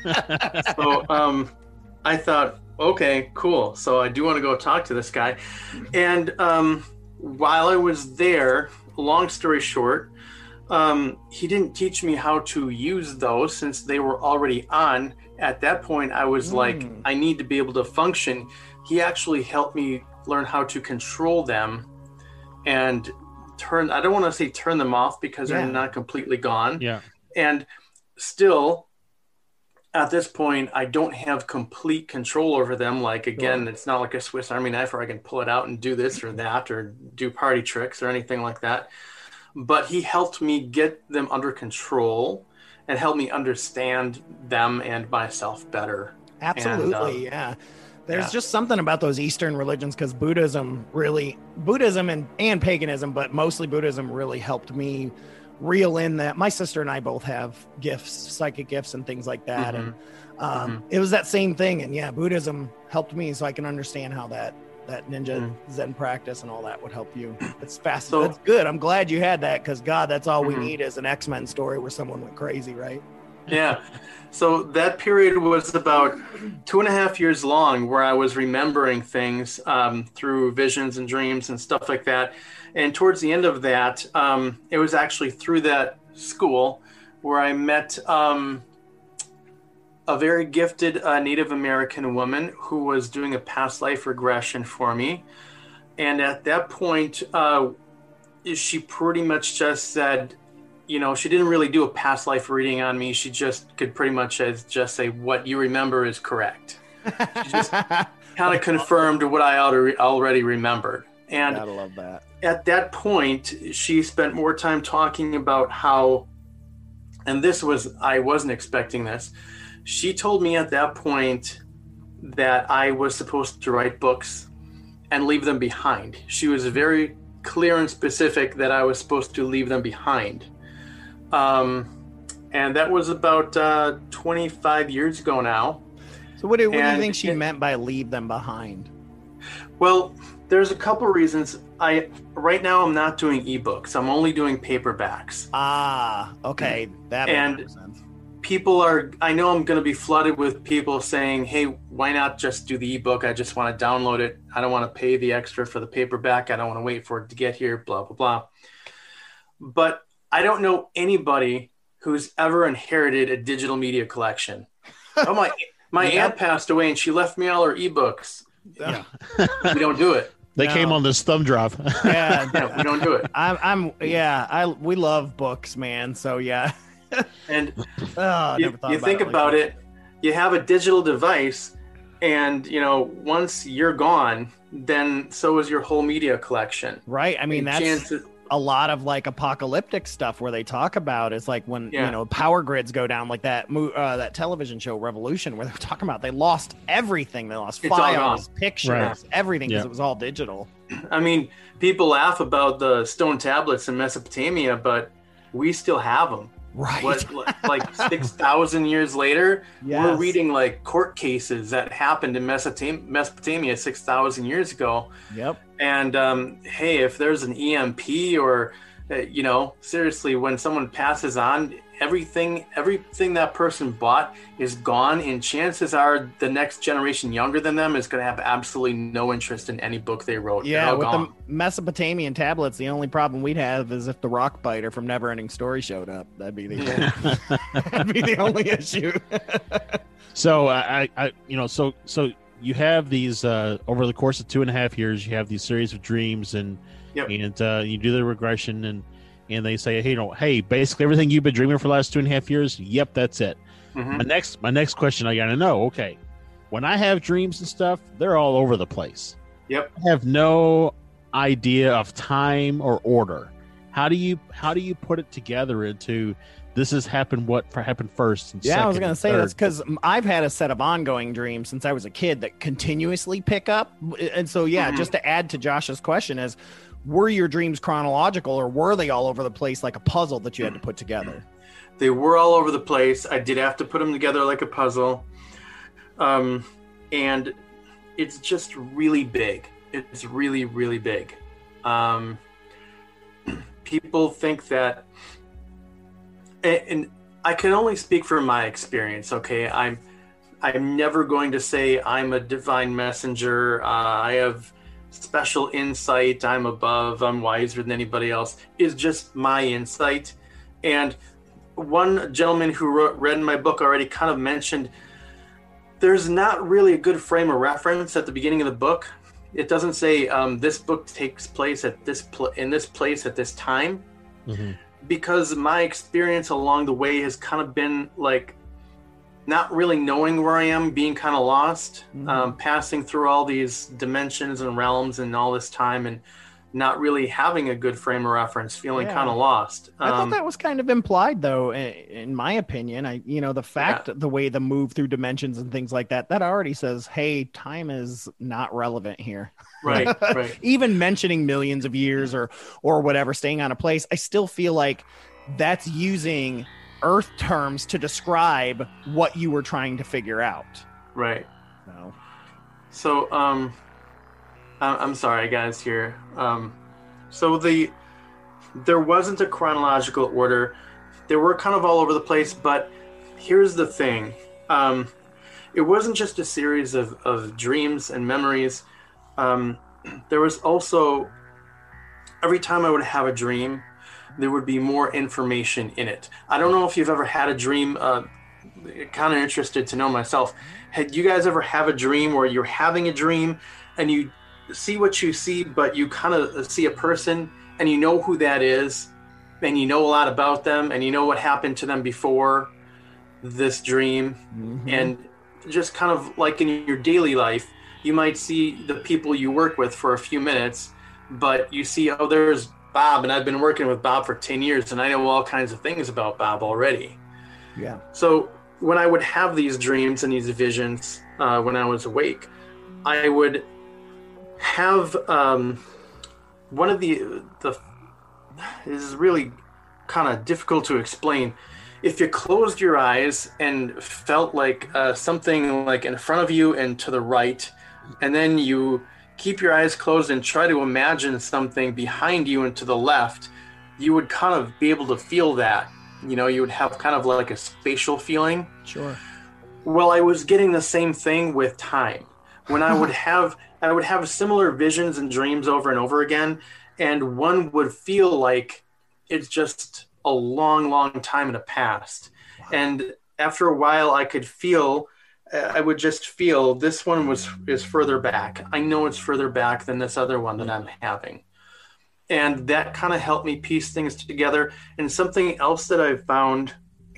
So I thought, okay, cool. So I do want to go talk to this guy. And while I was there, long story short, he didn't teach me how to use those since they were already on. At that point, I was like, I need to be able to function. He actually helped me learn how to control them and I don't want to say turn them off because they're not completely gone. Yeah. And still, at this point, I don't have complete control over them. Like, again, it's not like a Swiss Army knife where I can pull it out and do this or that or do party tricks or anything like that. But he helped me get them under control and helped me understand them and myself better. Absolutely, yeah. There's just something about those Eastern religions, because Buddhism and paganism, but mostly Buddhism, really helped me reel in that. My sister and I both have gifts, psychic gifts and things like that. And it was that same thing. And Buddhism helped me so I can understand how that ninja Zen practice and all that would help you. It's fast. So, that's good. I'm glad you had that, because God, that's all we need is an X-Men story where someone went crazy, right? Yeah. So that period was about 2.5 years long, where I was remembering things through visions and dreams and stuff like that. And towards the end of that, it was actually through that school where I met a very gifted Native American woman who was doing a past life regression for me. And at that point, she pretty much just said, she didn't really do a past life reading on me. She just could pretty much just say, what you remember is correct. She just kind of confirmed what I already remembered. And gotta love that. At that point, she spent more time talking about how, and I wasn't expecting this. She told me at that point that I was supposed to write books and leave them behind. She was very clear and specific that I was supposed to leave them behind. And that was about 25 years ago now. So what do you think she meant by leave them behind? Well, there's a couple reasons. Right now I'm not doing ebooks. I'm only doing paperbacks. Ah, okay. That makes sense. I know I'm going to be flooded with people saying, hey, why not just do the ebook? I just want to download it. I don't want to pay the extra for the paperback. I don't want to wait for it to get here, blah, blah, blah. But I don't know anybody who's ever inherited a digital media collection. Oh, my aunt passed away and she left me all her ebooks. Yeah. We don't do it. They came on this thumb drive. Yeah, Yeah, we don't do it. we love books, man. So yeah. And Never thought you think like about that. it, you have a digital device, and once you're gone, then so is your whole media collection. Right. I mean, And that's chances- a lot of like apocalyptic stuff where they talk about is like when Yeah. power grids go down, like that television show Revolution, where they're talking about they lost everything. They lost It's all files, gone. pictures, Right. everything because Yeah. it was all digital. I mean, people laugh about the stone tablets in Mesopotamia, but we still have them. Right. Like 6,000 years later, we're Yes. reading like court cases that happened in Mesopotamia 6,000 years ago. Yep. And hey, if there's an EMP or, seriously, when someone passes on, everything that person bought is gone. And chances are the next generation younger than them is going to have absolutely no interest in any book they wrote. They're Yeah, all with gone. the Mesopotamian tablets, the only problem we'd have is if the rock biter from Neverending Story showed up. That'd be that'd be the only issue. So so you have these over the course of 2.5 years, you have these series of dreams, and Yep. and you do the regression, and they say, hey, basically everything you've been dreaming for the last 2.5 years. Yep, that's it. Mhm. My next question, I gotta know. Okay, when I have dreams and stuff, they're all over the place. Yep. I have no idea of time or order. How do you put it together into this has happened? What happened first? And Yeah, I was second going to and say third? that's because I've had a set of ongoing dreams since I was a kid that continuously pick up. And so, yeah, Mhm. just to add to Josh's question is, were your dreams chronological or were they all over the place like a puzzle that you had to put together? They were all over the place. I did have to put them together like a puzzle. And it's just really big. It's really, really big. People think that, and I can only speak from my experience, okay? I'm never going to say I'm a divine messenger. I have special insight. I'm above. I'm wiser than anybody else. It's just my insight. And one gentleman who read my book already kind of mentioned there's not really a good frame of reference at the beginning of the book. It doesn't say this book takes place at in this place at this time, because my experience along the way has kind of been like not really knowing where I am, being kind of lost, passing through all these dimensions and realms and all this time, and not really having a good frame of reference, feeling Yeah. kind of lost. I thought that was kind of implied, though, in my opinion. The fact, the way the move through dimensions and things like that, that already says, hey, time is not relevant here. Right, right. Even mentioning millions of years or whatever, staying on a place, I still feel like that's using Earth terms to describe what you were trying to figure out. Right. No. So, I'm sorry, guys. Here, so there wasn't a chronological order. They were kind of all over the place. But here's the thing: it wasn't just a series of dreams and memories. There was also, every time I would have a dream, there would be more information in it. I don't know if you've ever had a dream. Kind of interested to know myself. Had you guys ever have a dream where you're having a dream and you see what you see, but you kind of see a person and you know who that is, and you know a lot about them, and you know what happened to them before this dream, and just kind of like in your daily life, you might see the people you work with for a few minutes, but you see, oh, there's Bob, and I've been working with Bob for 10 years, and I know all kinds of things about Bob already. Yeah. So when I would have these dreams and these visions when I was awake, I would have one of the this is really kind of difficult to explain. If you closed your eyes and felt like something like in front of you and to the right, and then you keep your eyes closed and try to imagine something behind you and to the left, you would kind of be able to feel that. You would have kind of like a spatial feeling. Sure. Well, I was getting the same thing with time. When I would have similar visions and dreams over and over again, and one would feel like it's just a long, long time in the past. Wow. And after a while, I would just feel this one is further back. I know it's further back than this other one that I'm having. And that kind of helped me piece things together. And something else that I've found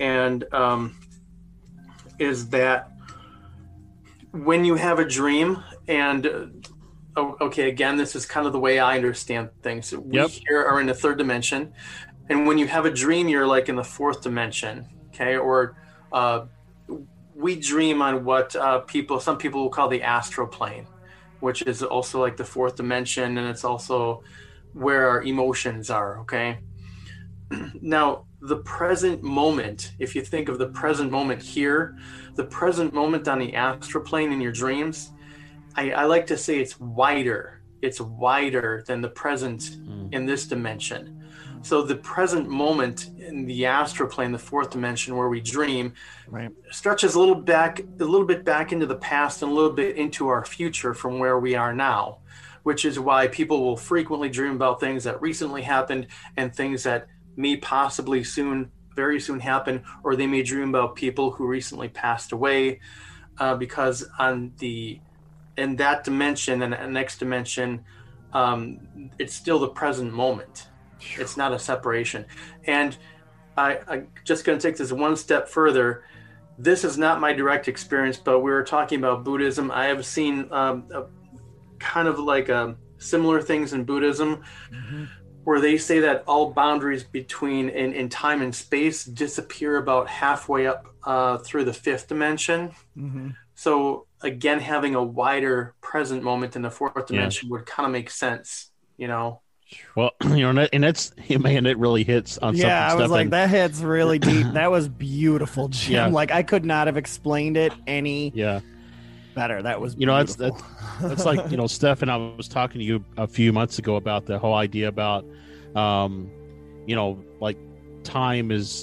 is that when you have a dream, and okay, again, this is kind of the way I understand things. We here are in the third dimension, and when you have a dream, you're like in the fourth dimension, okay? Or we dream on what some people will call the astral plane, which is also like the fourth dimension, and it's also where our emotions are, okay? Now, the present moment, if you think of the present moment here, the present moment on the astral plane in your dreams, I like to say it's wider. It's wider than the present in this dimension. So the present moment in the astral plane, the fourth dimension where we dream, stretches a little bit back into the past and a little bit into our future from where we are now, which is why people will frequently dream about things that recently happened and things that may possibly very soon happen, or they may dream about people who recently passed away, because in that dimension and the next dimension, it's still the present moment. It's not a separation. And I'm just going to take this one step further. This is not my direct experience, but we were talking about Buddhism. I have seen kind of like similar things in Buddhism, where they say that all boundaries between in time and space disappear about halfway up through the fifth dimension. So again, having a wider present moment in the fourth dimension would kind of make sense, Well, and that's, man, it really hits on something. Yeah, I was like, that hits really deep. That was beautiful, Jim. Yeah. Like, I could not have explained it any better. That was beautiful. That's like, Steph and I was talking to you a few months ago about the whole idea about, like time is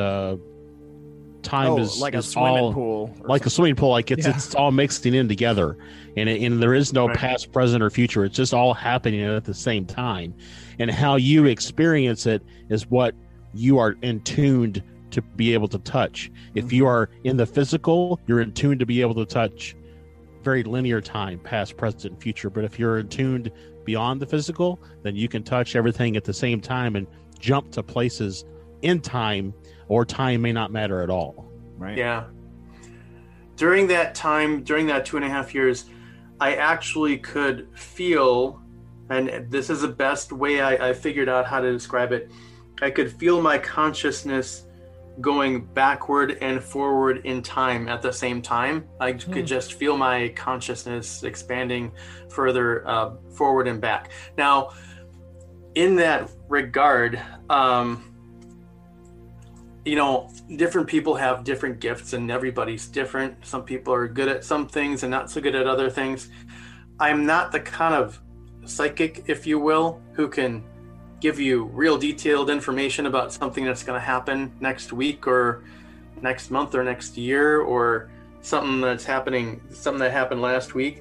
like a swimming pool, like a swimming pool, like it's all mixing in together, and there is no past, present, or future. It's just all happening at the same time, and how you experience it is what you are in tuned to be able to touch. If you are in the physical, you're in tune to be able to touch very linear time, past, present, and future. But if you're in tuned beyond the physical, then you can touch everything at the same time and jump to places in time, or time may not matter at all. Right. Yeah. During that time, during that 2.5 years, I actually could feel, and this is the best way I figured out how to describe it, I could feel my consciousness going backward and forward in time at the same time. I could just feel my consciousness expanding further forward and back. Now, in that regard, different people have different gifts, and everybody's different. Some people are good at some things and not so good at other things. I'm not the kind of psychic, if you will, who can give you real detailed information about something that's going to happen next week or next month or next year, or something that happened last week.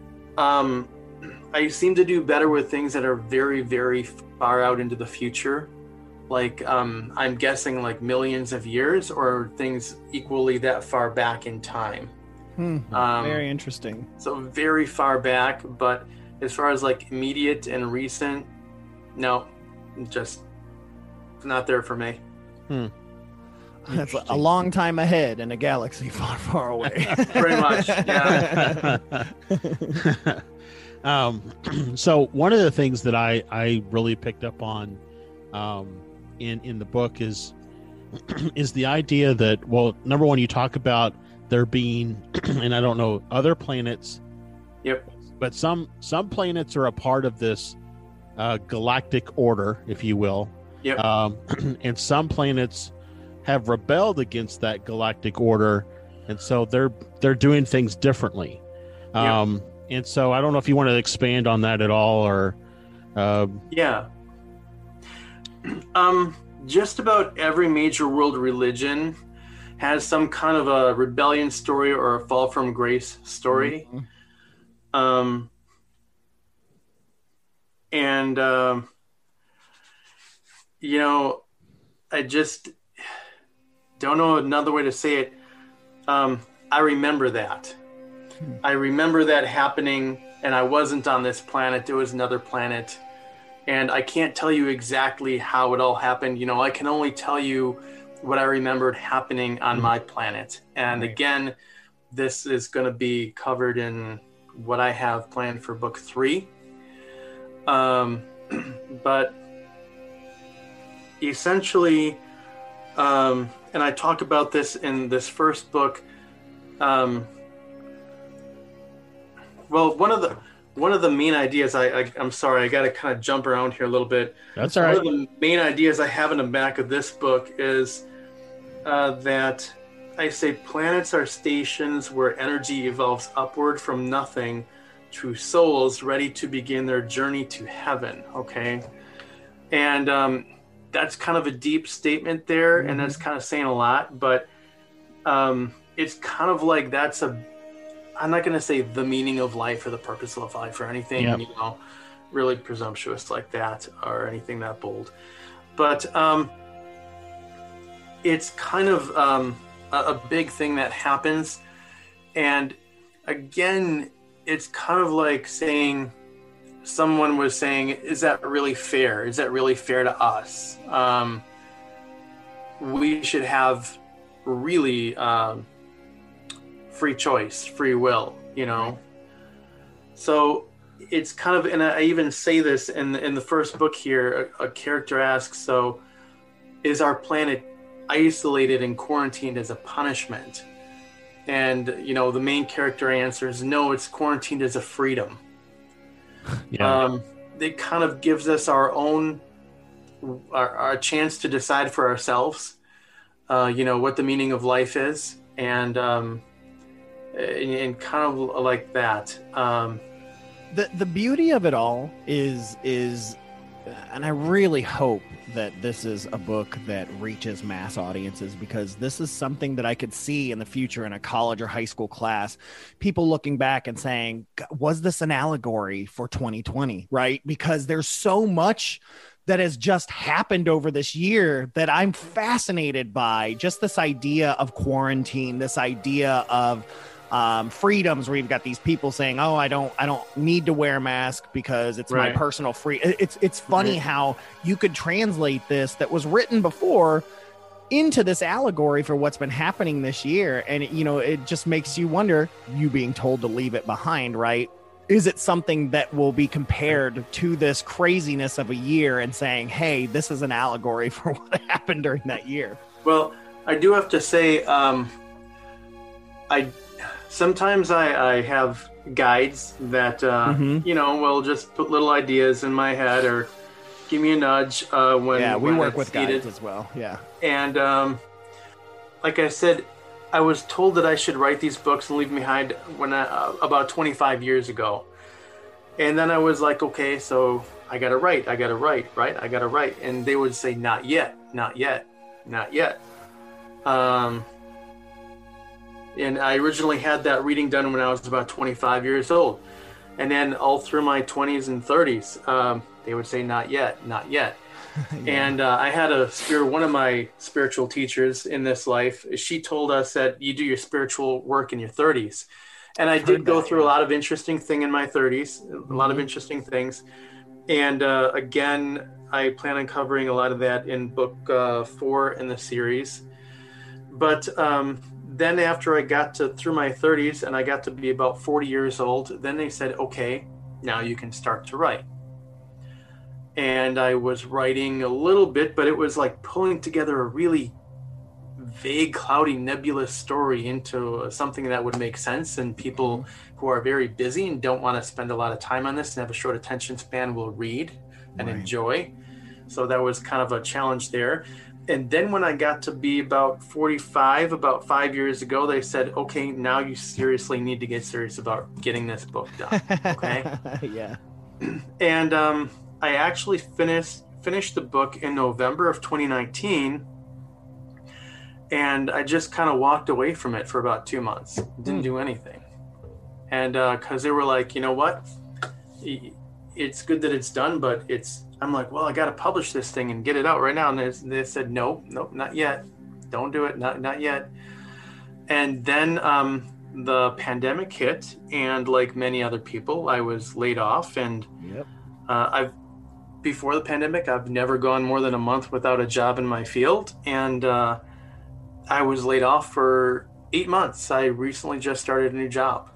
I seem to do better with things that are very, very far out into the future. Like, I'm guessing like millions of years, or things equally that far back in time. Very interesting. So very far back, but as far as like immediate and recent, no, just not there for me. That's a long time ahead in a galaxy far, far away. Pretty much, yeah. So one of the things that I really picked up on in the book is the idea that, well, number one, you talk about there being, and I don't know, other planets. Yep. But some planets are a part of this galactic order, if you will. Yep. And some planets have rebelled against that galactic order, and so they're doing things differently. Yep. And so I don't know if you want to expand on that at all, or yeah. just about every major world religion has some kind of a rebellion story or a fall from grace story. Mm-hmm. You know, I just don't know another way to say it. I remember that. I remember that happening, and I wasn't on this planet. It was another planet. And I can't tell you exactly how it all happened. You know, I can only tell you what I remembered happening on my planet. And again, this is going to be covered in what I have planned for book 3. But essentially, and I talk about this in this first book. Well, one of the main ideas, I'm sorry, I got to kind of jump around here a little bit. That's all right. One of the main ideas I have in the back of this book is that I say planets are stations where energy evolves upward from nothing to souls ready to begin their journey to heaven. Okay. And that's kind of a deep statement there. Mm-hmm. And that's kind of saying a lot, but it's kind of like I'm not going to say the meaning of life or the purpose of life or anything, you know, really presumptuous like that or anything that bold. But it's kind of a big thing that happens. And again, it's kind of like saying, someone was saying, is that really fair? Is that really fair to us? We should have really free choice, free will, you know? So it's kind of, and I even say this in the first book here, a character asks, so is our planet isolated and quarantined as a punishment? And, you know, the main character answers, no, it's quarantined as a freedom. It kind of gives us our own, our chance to decide for ourselves, you know, what the meaning of life is. And kind of like that. The beauty of it all is, and I really hope that this is a book that reaches mass audiences, because this is something that I could see in the future in a college or high school class, people looking back and saying, was this an allegory for 2020, right? Because there's so much that has just happened over this year that I'm fascinated by. Just this idea of quarantine, this idea of freedoms, where you've got these people saying, oh, I don't need to wear a mask because it's my personal free. It's funny how you could translate this that was written before into this allegory for what's been happening this year. And, you know, it just makes you wonder, you being told to leave it behind, right? Is it something that will be compared to this craziness of a year and saying, hey, this is an allegory for what happened during that year? Well, I do have to say, sometimes I have guides that, you know, will just put little ideas in my head or give me a nudge when we work with needed. guides as well. Yeah. And like I said, I was told that I should write these books and leave them behind when about 25 years ago. And then I was like, okay, so I got to write. And they would say, not yet. And I originally had that reading done when I was about 25 years old. And then all through my 20s and 30s, they would say, not yet. And I had one of my spiritual teachers in this life, she told us that you do your spiritual work in your 30s. And I did go through a lot of interesting things in my 30s, a lot of interesting things. And again, I plan on covering a lot of that in book 4 in the series. But then after I got through my 30s and I got to be about 40 years old, then they said, okay, now you can start to write. And I was writing a little bit, but it was like pulling together a really vague, cloudy, nebulous story into something that would make sense. And people who are very busy and don't want to spend a lot of time on this and have a short attention span will read and enjoy. So that was kind of a challenge there. And then when I got to be about 45, about 5 years ago, they said, okay, now you seriously need to get serious about getting this book done. Okay. Yeah. And I actually finished finished the book in November of 2019, and I just kind of walked away from it for about 2 months. Didn't do anything. And because they were like, you know what? It's good that it's done, but I'm like, well, I got to publish this thing and get it out right now. And they said, nope, not yet. Don't do it. Not yet. And then the pandemic hit, and like many other people, I was laid off. And before the pandemic, I've never gone more than a month without a job in my field. And I was laid off for 8 months. I recently just started a new job.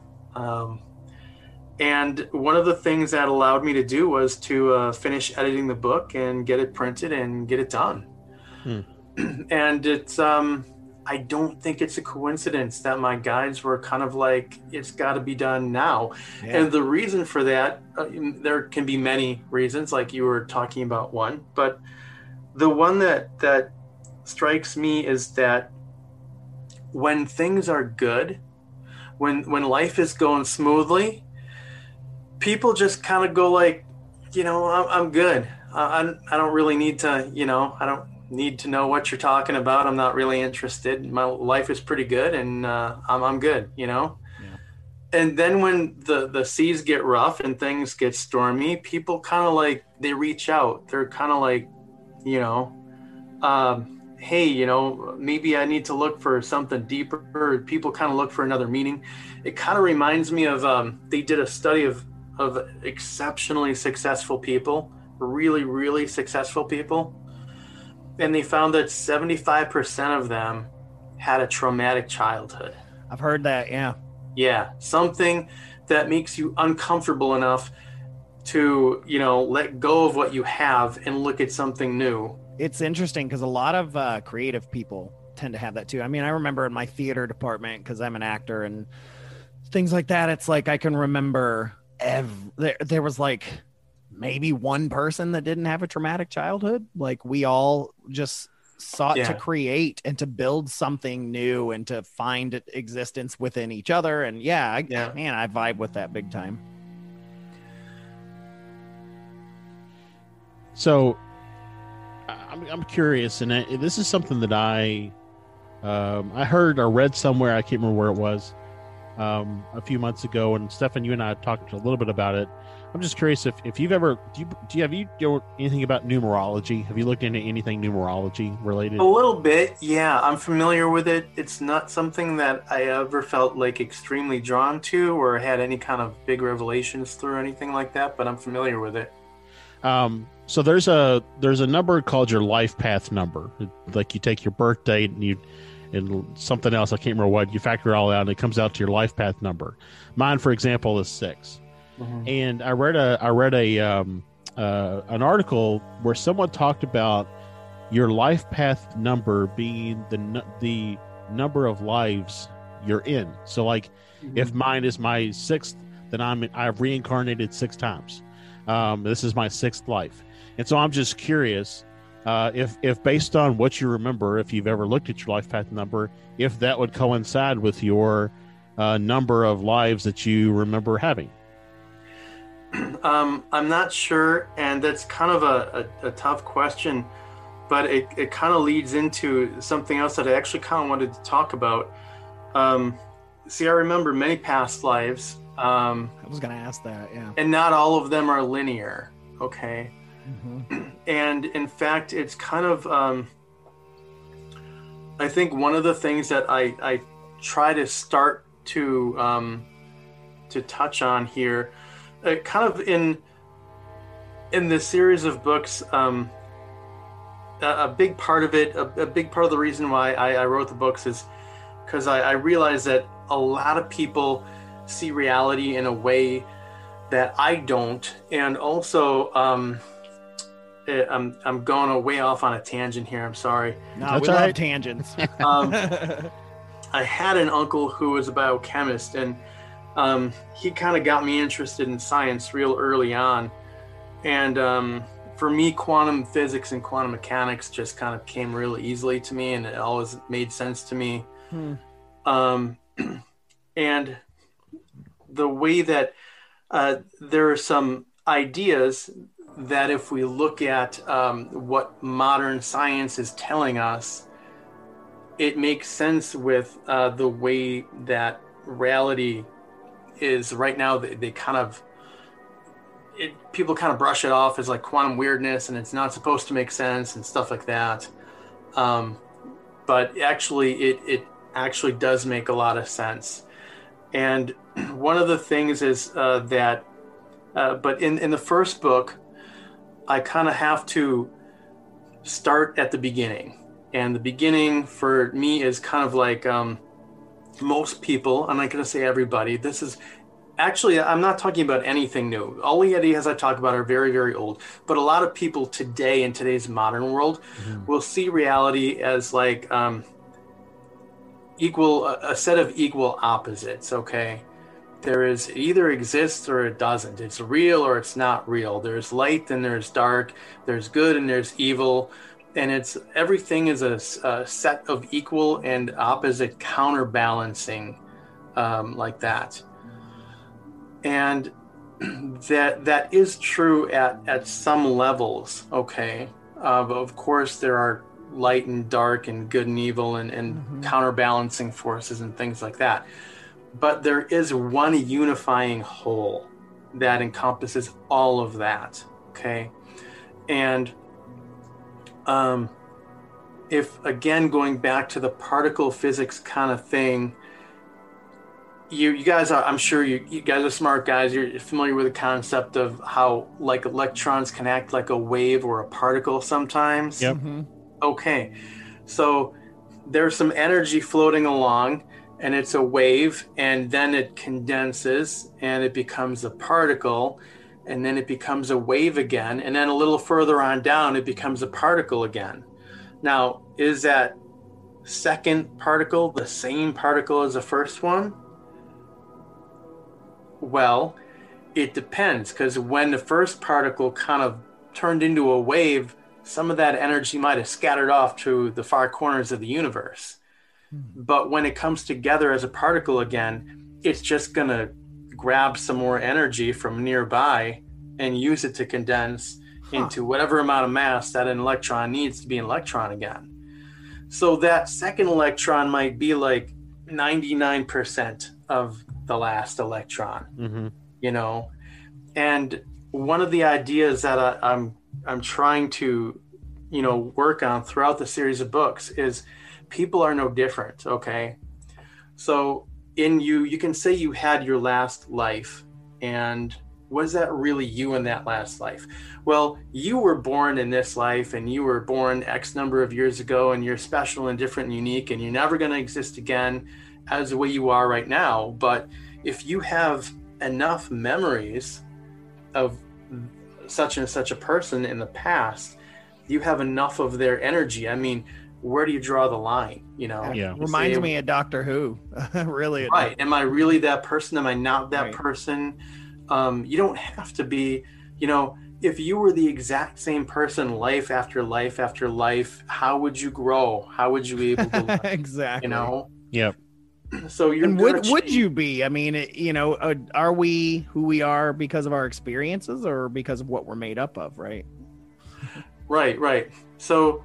And one of the things that allowed me to do was to finish editing the book and get it printed and get it done. And it's, I don't think it's a coincidence that my guides were kind of like, it's got to be done now. Yeah. And the reason for that, there can be many reasons, like you were talking about one, but the one that strikes me is that when things are good, when life is going smoothly, people just kind of go like, you know, I'm good. I don't really need to, you know, I don't need to know what you're talking about. I'm not really interested. My life is pretty good, and I'm good, you know? Yeah. And then when the seas get rough and things get stormy, people kind of like, they reach out. They're kind of like, you know, hey, you know, maybe I need to look for something deeper. People kind of look for another meaning. It kind of reminds me of, they did a study of exceptionally successful people, really, really successful people. And they found that 75% of them had a traumatic childhood. I've heard that, yeah. Yeah, something that makes you uncomfortable enough to, you know, let go of what you have and look at something new. It's interesting because a lot of creative people tend to have that too. I mean, I remember in my theater department, because I'm an actor and things like that, it's like I can remember there was like maybe one person that didn't have a traumatic childhood. Like we all just sought to create and to build something new and to find existence within each other. And man, I vibe with that big time. So I'm curious, and this is something that I heard or read somewhere. I can't remember where it was a few months ago. And Stefan, you and I talked a little bit about it. I'm just curious if you've ever have you done anything about numerology? Have you looked into anything numerology related? A little bit, yeah. I'm familiar with it. It's not something that I ever felt like extremely drawn to or had any kind of big revelations through or anything like that, but I'm familiar with it. So there's a number called your life path number. Like you take your birth date and something else, I can't remember what, you factor it all out and it comes out to your life path number. Mine, for example, is 6. Mm-hmm. And I read an article where someone talked about your life path number being the number of lives you're in. So like if mine is my 6th, then I've reincarnated 6 times. This is my 6th life. And so I'm just curious if based on what you remember, if you've ever looked at your life path number, if that would coincide with your number of lives that you remember having. I'm not sure, and that's kind of a tough question, but it kind of leads into something else that I actually kind of wanted to talk about. See, I remember many past lives. I was going to ask that, yeah. And not all of them are linear, okay? Mm-hmm. And in fact, it's kind of, I think one of the things that I try to start to touch on here, kind of in this series of books, a big part of it, a big part of the reason why I wrote the books is because I realized that a lot of people see reality in a way that I don't. And also, I'm going way off on a tangent here. I'm sorry. No, we love tangents. I had an uncle who was a biochemist, and he kind of got me interested in science real early on. And for me, quantum physics and quantum mechanics just kind of came really easily to me, and it always made sense to me. And the way that there are some ideas that if we look at what modern science is telling us, it makes sense with the way that reality is right now. They kind of, people kind of brush it off as like quantum weirdness, and it's not supposed to make sense and stuff like that. But actually, it actually does make a lot of sense. And one of the things is that, but in the first book, I kind of have to start at the beginning. And the beginning for me is kind of like most people, I'm not going to say everybody, this is actually, I'm not talking about anything new. All the ideas I talk about are very, very old. But a lot of people today in today's modern world will see reality as like a set of equal opposites, okay? There is, it either exists or it doesn't. It's real or it's not real. There's light and there's dark. There's good and there's evil. And it's, everything is a set of equal and opposite counterbalancing like that. And that is true at some levels, okay? But of course, there are light and dark and good and evil and counterbalancing forces and things like that. But there is one unifying whole that encompasses all of that, okay? And if, again, going back to the particle physics kind of thing, you guys are, I'm sure you guys are smart guys. You're familiar with the concept of how like electrons can act like a wave or a particle sometimes. Yep. Okay. So there's some energy floating along and it's a wave, and then it condenses and it becomes a particle, and then it becomes a wave again. And then a little further on down, it becomes a particle again. Now, is that second particle the same particle as the first one? Well, it depends, because when the first particle kind of turned into a wave, some of that energy might have scattered off to the far corners of the universe. But when it comes together as a particle again, it's just going to grab some more energy from nearby and use it to condense into whatever amount of mass that an electron needs to be an electron again. So that second electron might be like 99% of the last electron, you know? And one of the ideas that I'm trying to, you know, work on throughout the series of books is people are no different, okay? So in you can say you had your last life, and was that really you in that last life? Well, you were born in this life, and you were born X number of years ago, and you're special and different and unique, and you're never going to exist again as the way you are right now. But if you have enough memories of such and such a person in the past, you have enough of their energy. I mean, where do you draw the line? You know, Yeah. Reminds me of Doctor Who. Really. Right. Am I really that person? Am I not that person? You don't have to be, you know, if you were the exact same person life after life after life, how would you grow? How would you be able to learn? Exactly. You know? Yep. So you're And would you be? I mean, you know, are we who we are because of our experiences or because of what we're made up of, right? Right. So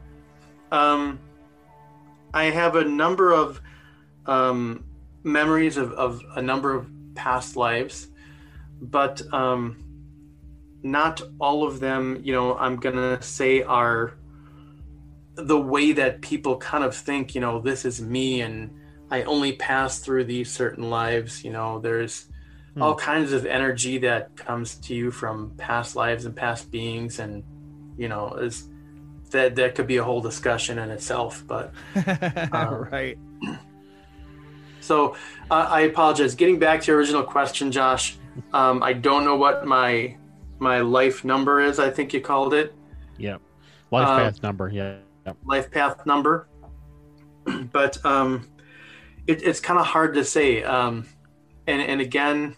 I have a number of memories of a number of past lives, but not all of them, you know, I'm going to say are the way that people kind of think, you know, this is me and I only pass through these certain lives. You know, there's all kinds of energy that comes to you from past lives and past beings, and, you know, is that could be a whole discussion in itself, but Right. So I apologize. Getting back to your original question, Josh, I don't know what my life number is. I think you called it. Yep. Life path number. Yeah. Yep. Life path number. But it's kind of hard to say. And again,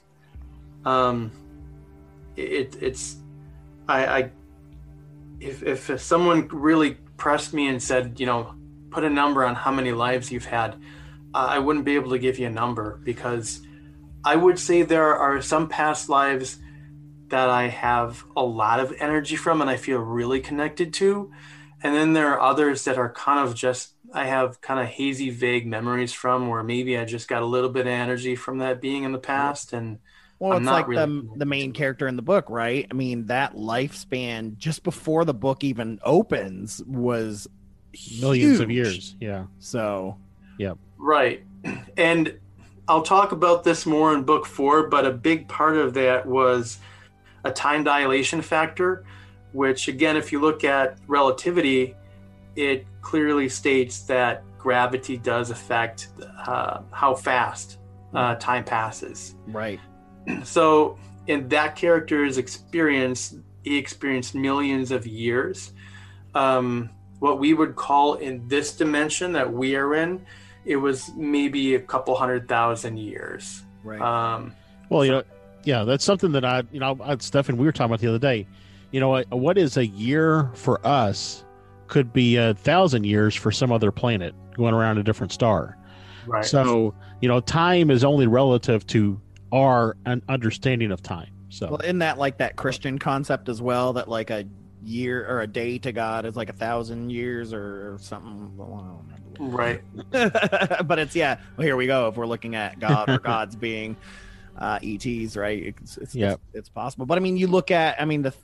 if someone really pressed me and said, you know, put a number on how many lives you've had, I wouldn't be able to give you a number, because I would say there are some past lives that I have a lot of energy from and I feel really connected to. And then there are others that are kind of just, I have kind of hazy, vague memories from, where maybe I just got a little bit of energy from that being in the past. And Well, I'm it's not like really the main character in the book, right? I mean, that lifespan just before the book even opens was Millions of huge. years. Yeah. So, Right. And I'll talk about this more in book 4, but a big part of that was a time dilation factor, which again, if you look at relativity, it clearly states that gravity does affect how fast time passes. right. So in that character's experience, he experienced millions of years. What we would call in this dimension that we are in, it was maybe a couple 100,000 years. Right. Well, yeah, that's something that Stefan, we were talking about the other day. What is a year for us could be 1,000 years for some other planet going around a different star. Right. So, time is only relative to our understanding of time. So, Well, isn't that like that Christian concept as well? That like a year or a day to God is like 1,000 years or something. Well, I don't remember. Right. But it's well, here we go. If we're looking at God or gods being ETs, right? It's possible. But I mean, you look at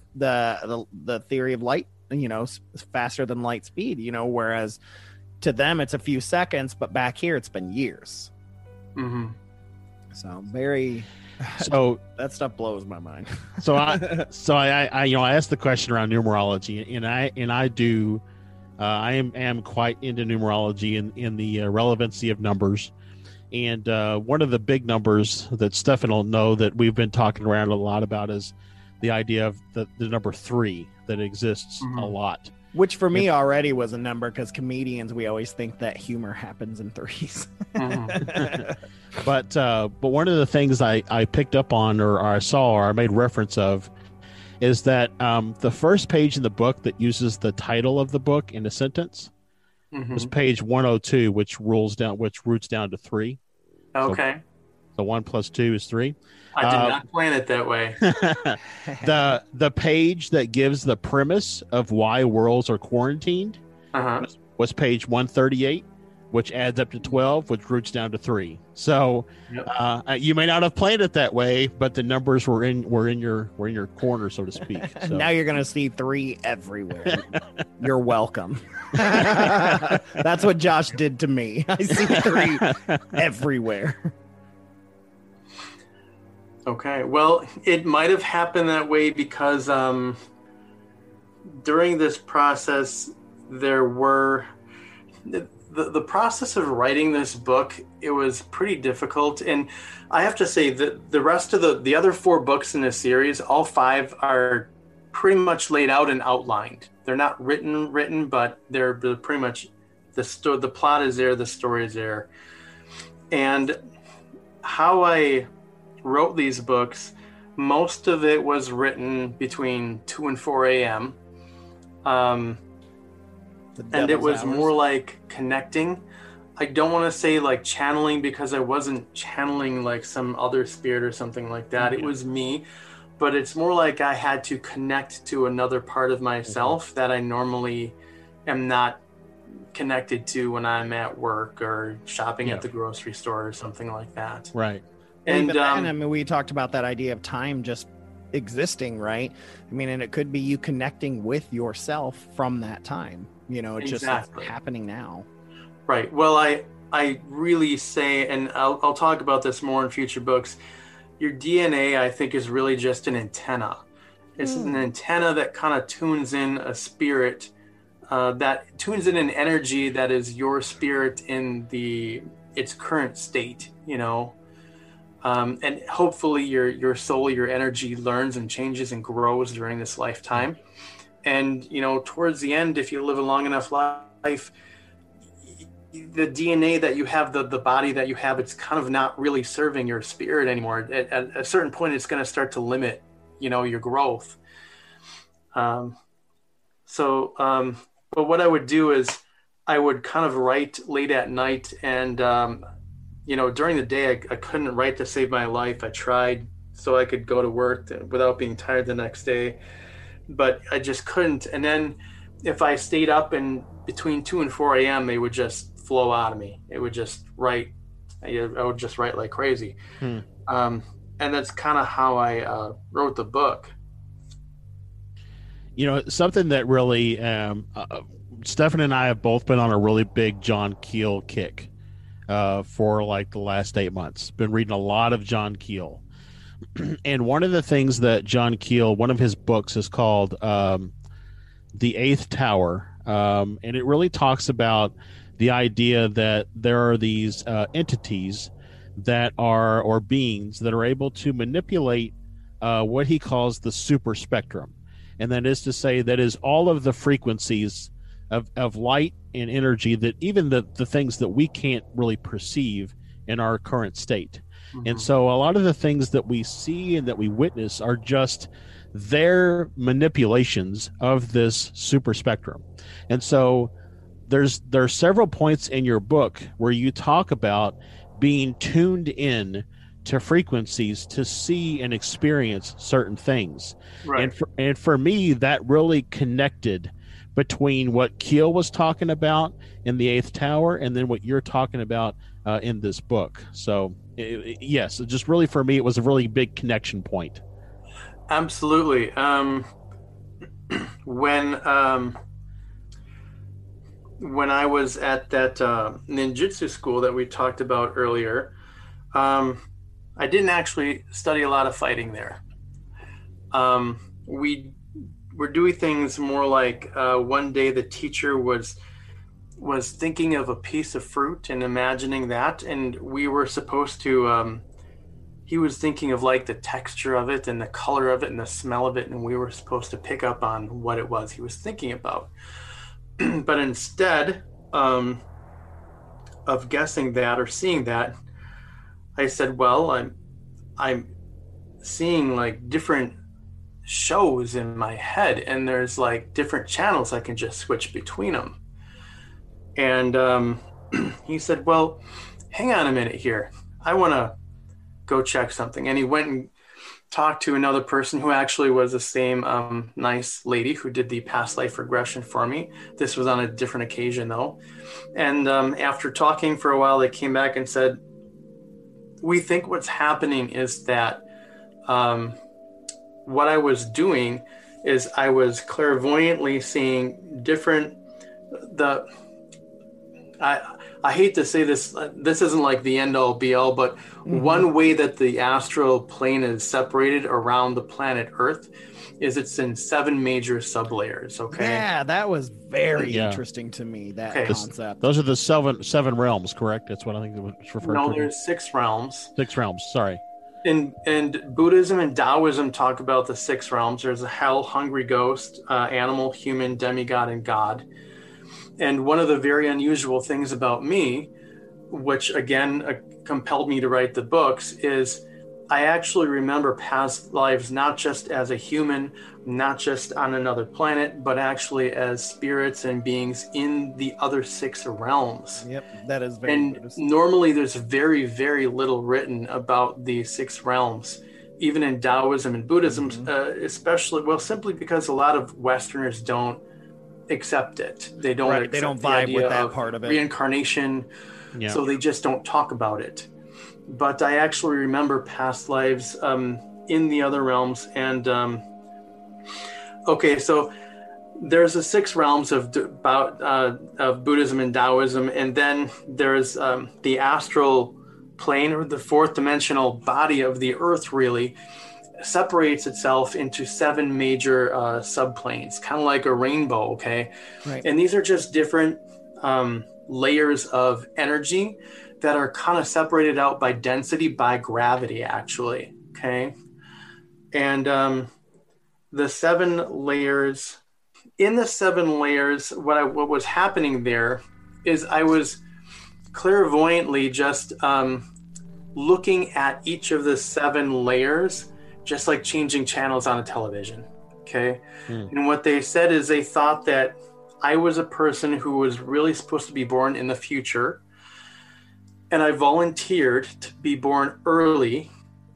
the theory of light. It's faster than light speed. Whereas to them it's a few seconds, but back here it's been years. Mm-hmm. So very. So that stuff blows my mind. So I asked the question around numerology, and I do. I am quite into numerology in the relevancy of numbers, and one of the big numbers that Stefan will know that we've been talking around a lot about is the idea of the number 3 that exists a lot. Which for me already was a number, because comedians, we always think that humor happens in threes. But one of the things I picked up on, or I saw, or I made reference of, is that the first page in the book that uses the title of the book in a sentence was page 102, which roots down to 3. Okay. So 1 + 2 is 3. I did not plan it that way. The page that gives the premise of why worlds are quarantined was page 138, which adds up to 12, which roots down to 3. So you may not have planned it that way, but the numbers were in your corner, so to speak. So. Now you're gonna see 3 everywhere. You're welcome. That's what Josh did to me. I see 3 everywhere. Okay, well, it might have happened that way because during this process, there were the process of writing this book. It was pretty difficult, and I have to say that the rest of the other 4 books in this series, all 5 are pretty much laid out and outlined. They're not written, but they're pretty much the plot is there, the story is there, and how I wrote these books, most of it was written between 2 and 4 a.m. And it was more like connecting. I don't want to say like channeling, because I wasn't channeling like some other spirit or something like that. It was me, but it's more like I had to connect to another part of myself that I normally am not connected to when I'm at work or shopping at the grocery store or something like that. Right. And I mean, we talked about that idea of time just existing, right? I mean, and it could be you connecting with yourself from that time. It's just happening now. Right. Well, I really say, and I'll talk about this more in future books, your DNA, I think, is really just an antenna. It's an antenna that kind of tunes in a spirit, that tunes in an energy that is your spirit in its current state, and hopefully your soul, your energy learns and changes and grows during this lifetime. And, towards the end, if you live a long enough life, the DNA that you have, the body that you have, it's kind of not really serving your spirit anymore. At a certain point, it's going to start to limit, your growth. But what I would do is I would kind of write late at night, and during the day, I couldn't write to save my life. I tried so I could go to work without being tired the next day. But I just couldn't. And then if I stayed up in between 2 and 4 a.m., they would just flow out of me. It would just write. I would just write like crazy. And that's kind of how I wrote the book. You know, something that really, Stefan and I have both been on a really big John Keel kick for like the last 8 months. Been reading a lot of John Keel. And one of the things that John Keel, one of his books is called The Eighth Tower. And it really talks about the idea that there are these entities that are, or beings that are able to manipulate what he calls the super spectrum. And that is to say, that is all of the frequencies of light and energy, that even the things that we can't really perceive in our current state. And so a lot of the things that we see and that we witness are just their manipulations of this super spectrum. And so there are several points in your book where you talk about being tuned in to frequencies to see and experience certain things. Right. And for me, that really connected between what Keel was talking about in The Eighth Tower and then what you're talking about in this book. So yes, just really for me, it was a really big connection point. Absolutely. When I was at that ninjutsu school that we talked about earlier, I didn't actually study a lot of fighting there. We were doing things more like one day the teacher was thinking of a piece of fruit and imagining that, and we were supposed to he was thinking of like the texture of it and the color of it and the smell of it, and we were supposed to pick up on what it was he was thinking about. But instead of guessing that or seeing that, I said, well, I'm seeing like different shows in my head, and there's like different channels I can just switch between them. And he said, well, hang on a minute here. I want to go check something. And he went and talked to another person who actually was the same nice lady who did the past life regression for me. This was on a different occasion though. And after talking for a while, they came back and said, we think what's happening is that what I was doing is I was clairvoyantly seeing different, I hate to say this, this isn't like the end all be all, but one way that the astral plane is separated around the planet Earth is it's in 7 major sublayers. Okay. Yeah, that was very interesting to me, that concept. Those are the seven realms, correct? That's what I think it was referred to. No, there's 6 realms. 6 realms, sorry. And Buddhism and Taoism talk about the 6 realms. There's a hell, hungry ghost, animal, human, demigod, and God. And one of the very unusual things about me, which again compelled me to write the books, is I actually remember past lives not just as a human, not just on another planet, but actually as spirits and beings in the other 6 realms. Yep, that is very And Buddhist. Normally there's very, very little written about the 6 realms, even in Taoism and Buddhism, especially, well, simply because a lot of Westerners don't accept it. They don't accept they don't the vibe idea with that of part of it. Reincarnation, so they just don't talk about it. But I actually remember past lives in the other realms. And okay, so there's the 6 realms of Buddhism and Taoism, and then there's the astral plane, or the 4th dimensional body of the Earth, really separates itself into 7 major subplanes, kind of like a rainbow. Okay. Right. And these are just different layers of energy that are kind of separated out by density, by gravity, actually. Okay. And the 7 layers, in the 7 layers, what was happening there is I was clairvoyantly just looking at each of the 7 layers, just like changing channels on a television. Okay. And what they said is they thought that I was a person who was really supposed to be born in the future. And I volunteered to be born early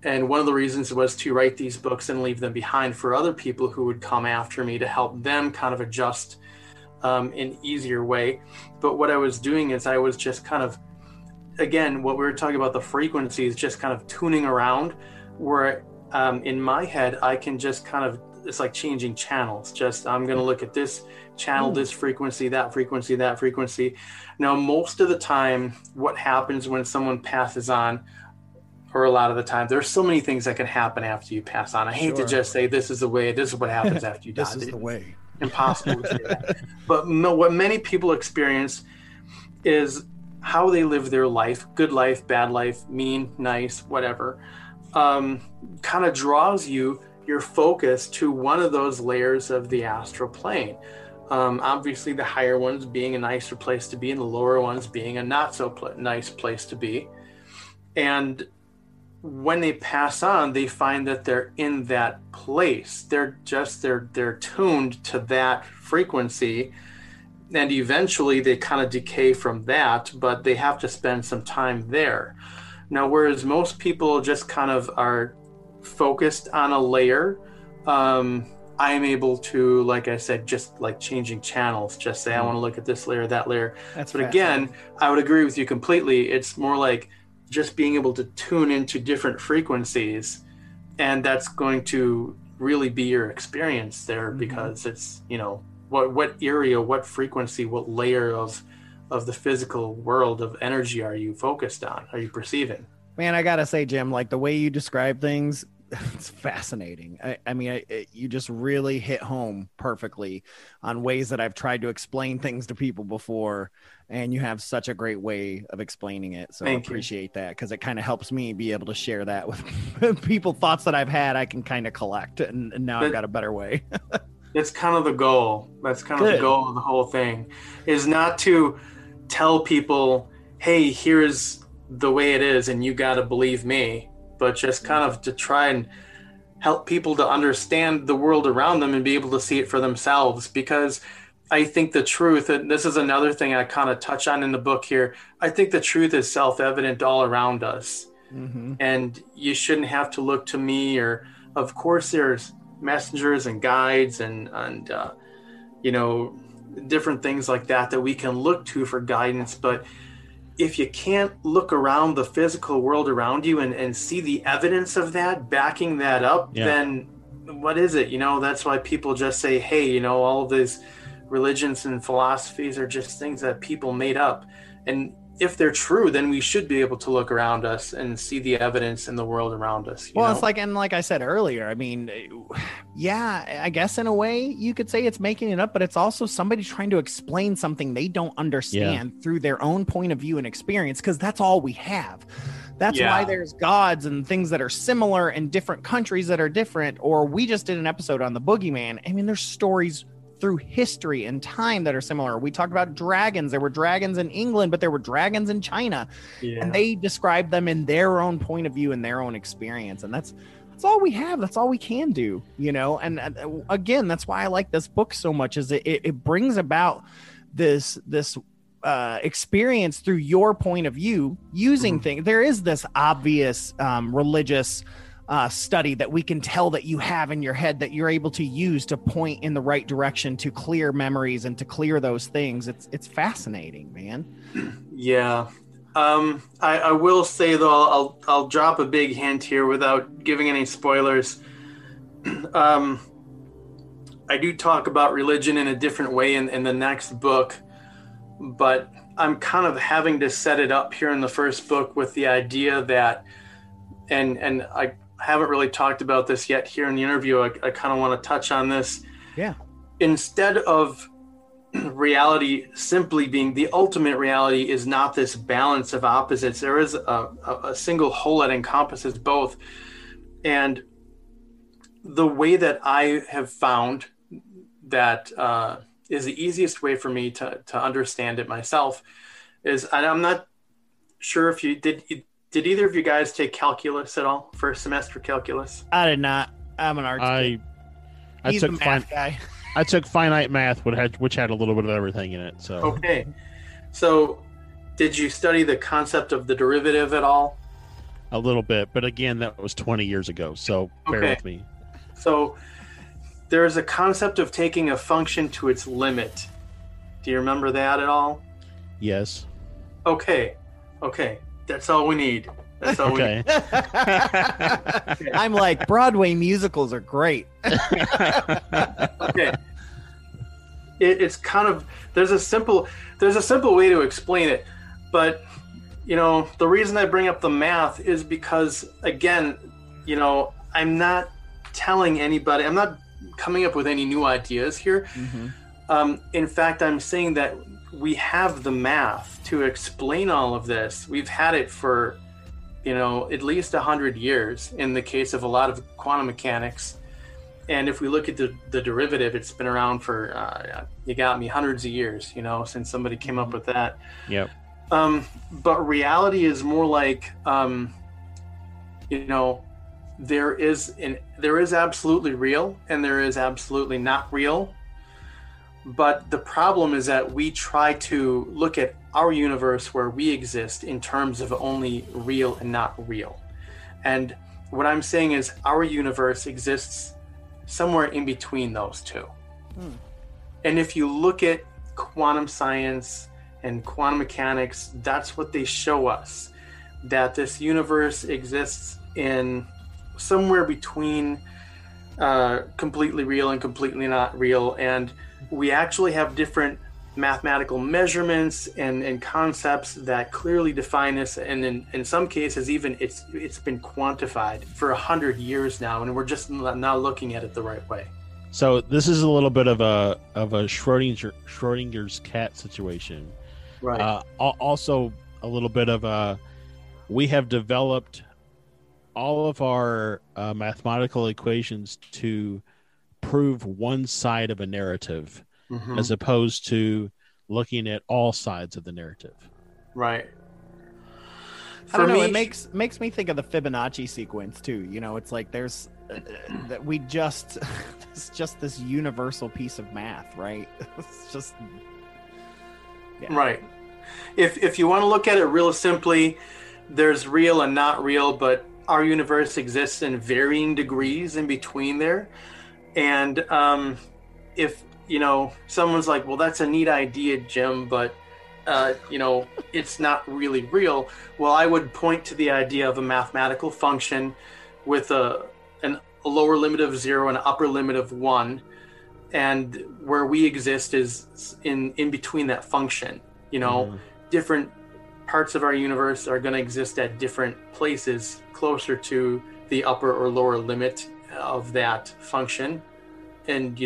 And one of the reasons was to write these books and leave them behind for other people who would come after me to help them kind of adjust in easier way. But what I was doing is I was just kind of, again, what we were talking about, the frequencies, just kind of tuning around where in my head, I can just kind of, it's like changing channels. Just, I'm going to look at this channel, this frequency, that frequency, that frequency. Now, most of the time, what happens when someone passes on, or a lot of the time, there's so many things that can happen after you pass on. I hate to just say this is the way, this is what happens after you die. This is the way. Impossible to say that. But what many people experience is how they live their life, good life, bad life, mean, nice, whatever, kind of draws your focus to one of those layers of the astral plane. Obviously, the higher ones being a nicer place to be, and the lower ones being a not so nice place to be. And when they pass on, they find that they're in that place. They're tuned to that frequency, and eventually they kind of decay from that, but they have to spend some time there. Now, whereas most people just kind of are focused on a layer, I am able to, like I said, just like changing channels, just say, I want to look at this layer, that layer. But again, I would agree with you completely. It's more like just being able to tune into different frequencies, and that's going to really be your experience there, because it's, you know, what area, what frequency, what layer of the physical world of energy are you focused on, are you perceiving? Man, I gotta say, Jim, like the way you describe things, it's fascinating. I mean, you just really hit home perfectly on ways that I've tried to explain things to people before, and you have such a great way of explaining it. So I appreciate that, because it kind of helps me be able to share that with people. Thoughts that I've had, I can kind of collect, and now I've got a better way. That's kind of the goal. That's kind of the goal of the whole thing, is not to tell people, hey, here's the way it is and you got to believe me, but just kind of to try and help people to understand the world around them and be able to see it for themselves. Because I think the truth, and this is another thing I kind of touch on in the book here, I think the truth is self-evident all around us. And you shouldn't have to look to me, or of course there's messengers and guides and you know, different things like that we can look to for guidance. But if you can't look around the physical world around you and see the evidence of that, backing that up, then what is it? You know, that's why people just say, hey, you know, all of these religions and philosophies are just things that people made up. And if they're true, then we should be able to look around us and see the evidence in the world around us. Well, it's like, and like I said earlier, I mean, yeah, I guess in a way you could say it's making it up, but it's also somebody trying to explain something they don't understand through their own point of view and experience, because that's all we have. That's why there's gods and things that are similar in different countries that are different. Or we just did an episode on the boogeyman. I mean, there's stories through history and time that are similar. We talked about dragons. There were dragons in England, but there were dragons in China, and they described them in their own point of view and their own experience. And that's all we have. That's all we can do, you know? And again, that's why I like this book so much, is it brings about this experience through your point of view, using things. There is this obvious religious study that we can tell that you have in your head that you're able to use to point in the right direction, to clear memories and to clear those things. It's fascinating, man. Yeah. I will say though, I'll drop a big hint here without giving any spoilers. I do talk about religion in a different way in the next book, but I'm kind of having to set it up here in the first book with the idea that, and I haven't really talked about this yet here in the interview. I kind of want to touch on this. Yeah. Instead of reality simply being the ultimate reality is not this balance of opposites. There is a single whole that encompasses both. And the way that I have found that is the easiest way for me to understand it myself is, and I'm not sure if you did either of you guys take calculus at all, first semester calculus? I did not. I'm an art student. I took math guy. I took finite math, which had a little bit of everything in it. So okay. So did you study the concept of the derivative at all? a little bit, but again, that was 20 years ago, so bear Okay. with me. So there's a concept of taking a function to its limit. Do you remember that at all? Yes. Okay. That's all we need. That's all we Okay. need. I'm like, Broadway musicals are great. Okay. It's kind of there's a simple way to explain it, but the reason I bring up the math is because, again, I'm not telling anybody, I'm not coming up with any new ideas here. In fact, I'm saying that we have the math to explain all of this. We've had it for at least 100 years in the case of a lot of quantum mechanics. And if we look at the derivative, it's been around for, you got me, hundreds of years, since somebody came up with that. Yep. But reality is more like, there is absolutely real and there is absolutely not real. But the problem is that we try to look at our universe where we exist in terms of only real and not real. And what I'm saying is our universe exists somewhere in between those two. And if you look at quantum science and quantum mechanics, that's what they show us, that this universe exists in somewhere between completely real and completely not real. And we actually have different mathematical measurements and concepts that clearly define this, and in some cases even it's been quantified for 100 years now, and we're just not looking at it the right way. So this is a little bit of a Schrodinger's cat situation, Right. Also a little bit of we have developed all of our mathematical equations to prove one side of a narrative, as opposed to looking at all sides of the narrative. Right. I don't know. It makes me think of the Fibonacci sequence too. It's like there's that we just it's just this universal piece of math, right? It's just right. If you want to look at it real simply, there's real and not real, but our universe exists in varying degrees in between there. And if someone's like, well, that's a neat idea, Jim, but it's not really real. Well, I would point to the idea of a mathematical function with a lower limit of 0 and an upper limit of 1, and where we exist is in between that function. Different parts of our universe are going to exist at different places closer to the upper or lower limit of that function. And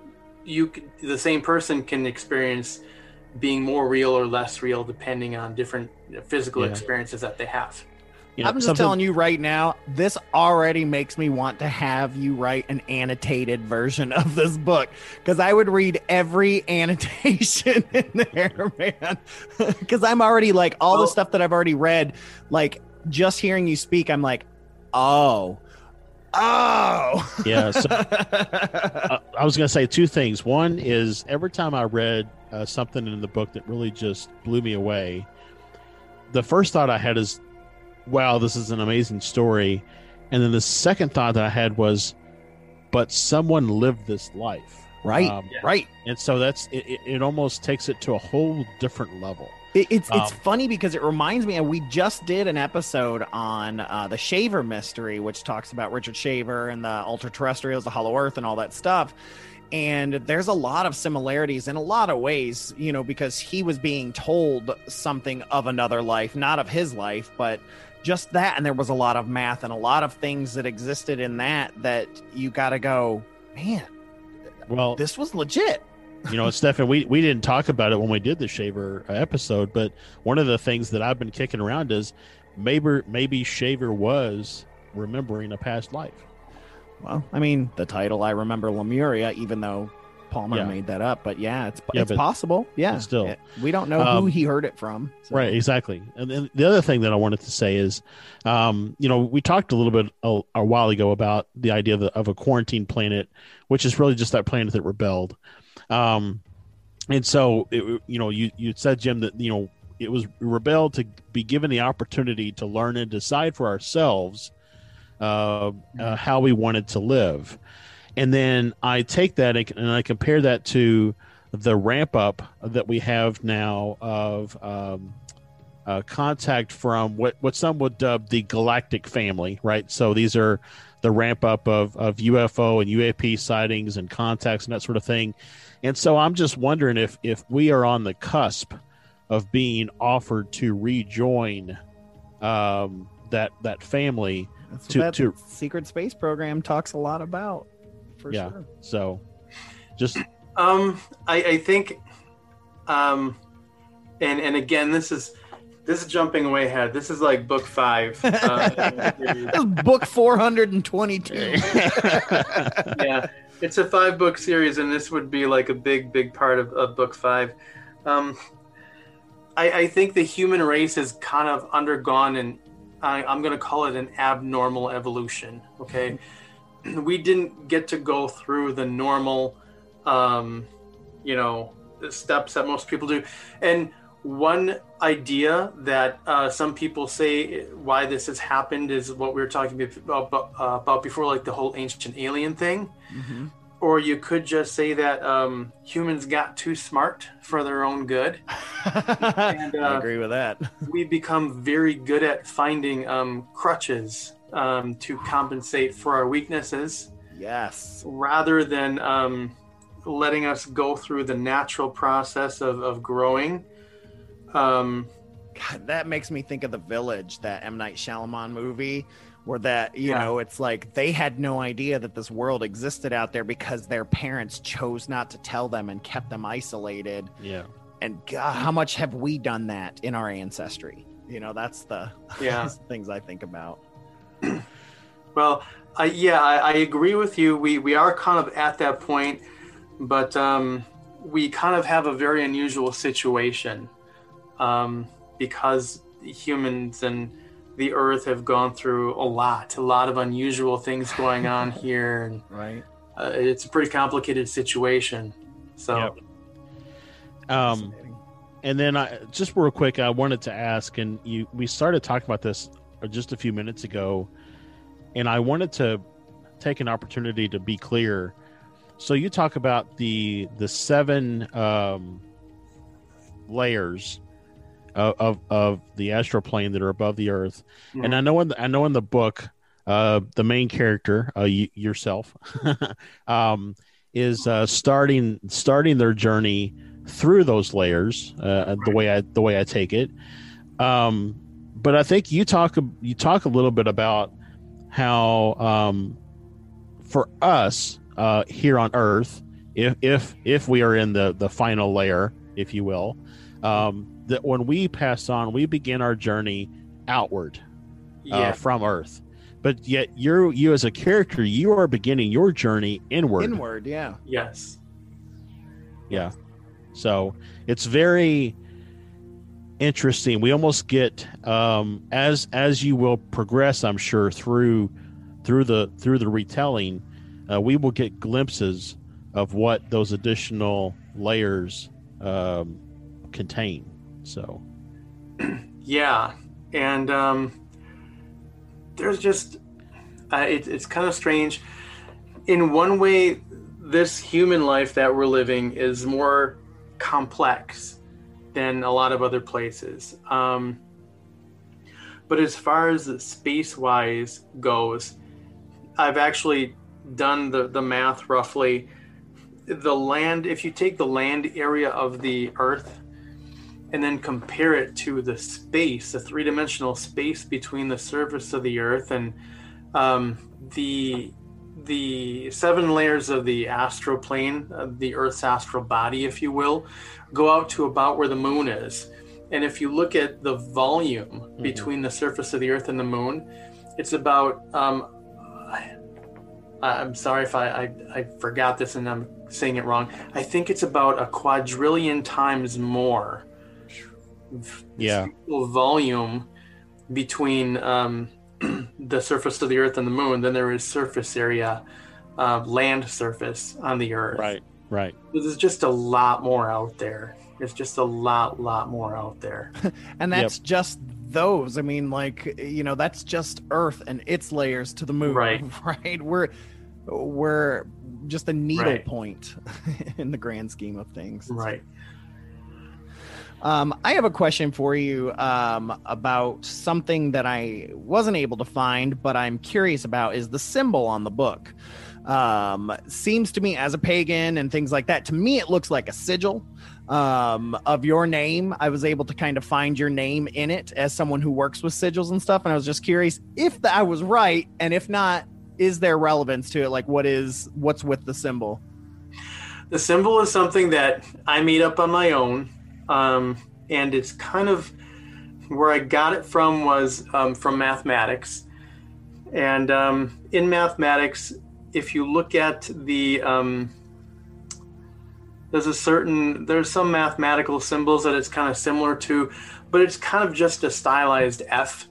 the same person can experience being more real or less real depending on different physical experiences that they have. I'm just telling you right now, this already makes me want to have you write an annotated version of this book, because I would read every annotation in there, man. Because I'm already like all the stuff that I've already read, like just hearing you speak, I'm like, oh. Yeah. So, I was going to say two things. One is every time I read something in the book that really just blew me away, the first thought I had is, wow, this is an amazing story. And then the second thought that I had was, but someone lived this life. Right. Right. And so it almost takes it to a whole different level. It's funny because it reminds me, and we just did an episode on the Shaver mystery, which talks about Richard Shaver and the ultra terrestrials, the Hollow Earth, and all that stuff. And there's a lot of similarities in a lot of ways, because he was being told something of another life, not of his life, but just that. And there was a lot of math and a lot of things that existed in that you got to go, man, well, this was legit. Stefan, we didn't talk about it when we did the Shaver episode, but one of the things that I've been kicking around is maybe Shaver was remembering a past life. Well, I mean, the title, I Remember Lemuria, even though Palmer made that up, but it's possible. Yeah. Still, we don't know who he heard it from. So. Right. Exactly. And then the other thing that I wanted to say is, we talked a little bit a while ago about the idea of a quarantine planet, which is really just that planet that rebelled. And so, you said, Jim, that, we rebelled to be given the opportunity to learn and decide for ourselves how we wanted to live. And then I take that and I compare that to the ramp up that we have now of contact from what some would dub the galactic family, right? So these are the ramp up of UFO and UAP sightings and contacts and that sort of thing. And so I'm just wondering if we are on the cusp of being offered to rejoin that family. That's what that secret space program talks a lot about, for sure. So just I think and again, this is jumping way ahead. This is like book 5. This is book 422. Yeah, it's a 5-book series, and this would be like a big part of book 5. I think the human race has kind of undergone I'm going to call it an abnormal evolution. Okay, we didn't get to go through the normal, the steps that most people do, and one idea that some people say why this has happened is what we were talking about before, like the whole ancient alien thing. Mm-hmm. Or you could just say that humans got too smart for their own good. And, I agree with that. We become very good at finding crutches to compensate for our weaknesses. Yes. Rather than letting us go through the natural process of growing. God, that makes me think of The Village, that M. Night Shyamalan movie, where that, you know, it's like they had no idea that this world existed out there because their parents chose not to tell them and kept them isolated. Yeah. And God, how much have we done that in our ancestry? You know, that's the things I think about. Well, I agree with you. We are kind of at that point, but we kind of have a very unusual situation because humans and the Earth have gone through a lot of unusual things going on here. And, right. It's a pretty complicated situation. So, and then just real quick, I wanted to ask, and we started talking about this just a few minutes ago, and I wanted to take an opportunity to be clear. So you talk about the 7 layers of the astral plane that are above the Earth, and I know in the book, the main character, yourself, is starting their journey through those layers. The way I take it, but I think you talk a little bit about how for us here on Earth, if we are in the final layer, if you will. That when we pass on, we begin our journey outward from Earth. But yet you as a character, you are beginning your journey inward. Inward, yeah. Yes. Yeah. So it's very interesting. We almost get as you will progress, I'm sure, through the retelling, we will get glimpses of what those additional layers contain. So yeah, and there's just it's kind of strange. In one way, this human life that we're living is more complex than a lot of other places. But as far as the space-wise goes, I've actually done the math roughly. The land, if you take the land area of the Earth and then compare it to the space, the 3-dimensional space between the surface of the Earth and the 7 layers of the astral plane, the Earth's astral body, if you will, go out to about where the moon is. And if you look at the volume between the surface of the Earth and the moon, it's about, I'm sorry if I forgot this and I'm saying it wrong. I think it's about a quadrillion times more volume between the surface of the Earth and the moon than there is surface area, land surface on the Earth. Right. There's just a lot more out there. It's just a lot more out there. And that's just those. I mean, like, you know, that's just Earth and its layers to the moon. Right. We're just a needle point in the grand scheme of things. Right. I have a question for you about something that I wasn't able to find, but I'm curious about, is the symbol on the book. Seems to me, as a pagan and things like that, to me it looks like a sigil of your name. I was able to kind of find your name in it as someone who works with sigils and stuff, and I was just curious if I was right, and if not, is there relevance to it? Like, what's with the symbol? The symbol is something that I made up on my own. And it's kind of where I got it from was from mathematics. And in mathematics, if you look at the there's some mathematical symbols that it's kind of similar to, but it's kind of just a stylized F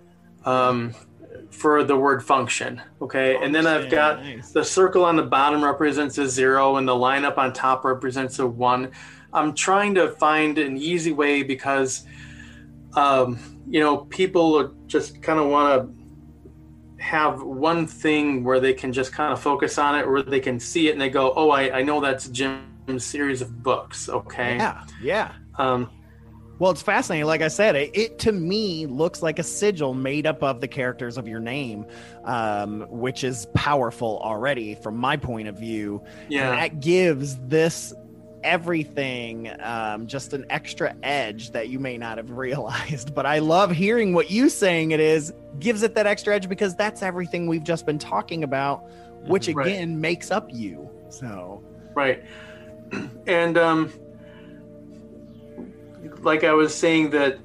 for the word function. Okay. And then I've got the circle on the bottom represents a 0 and the line up on top represents a 1. I'm trying to find an easy way because, people just kind of want to have one thing where they can just kind of focus on it, or they can see it and they go, oh, I know that's Jim's series of books. Okay. Yeah. Well, it's fascinating. Like I said, it to me looks like a sigil made up of the characters of your name, which is powerful already from my point of view. Yeah. And that gives this everything just an extra edge that you may not have realized. But I love hearing what you saying it is, gives it that extra edge, because that's everything we've just been talking about, which again makes up you. So right. And like I was saying, that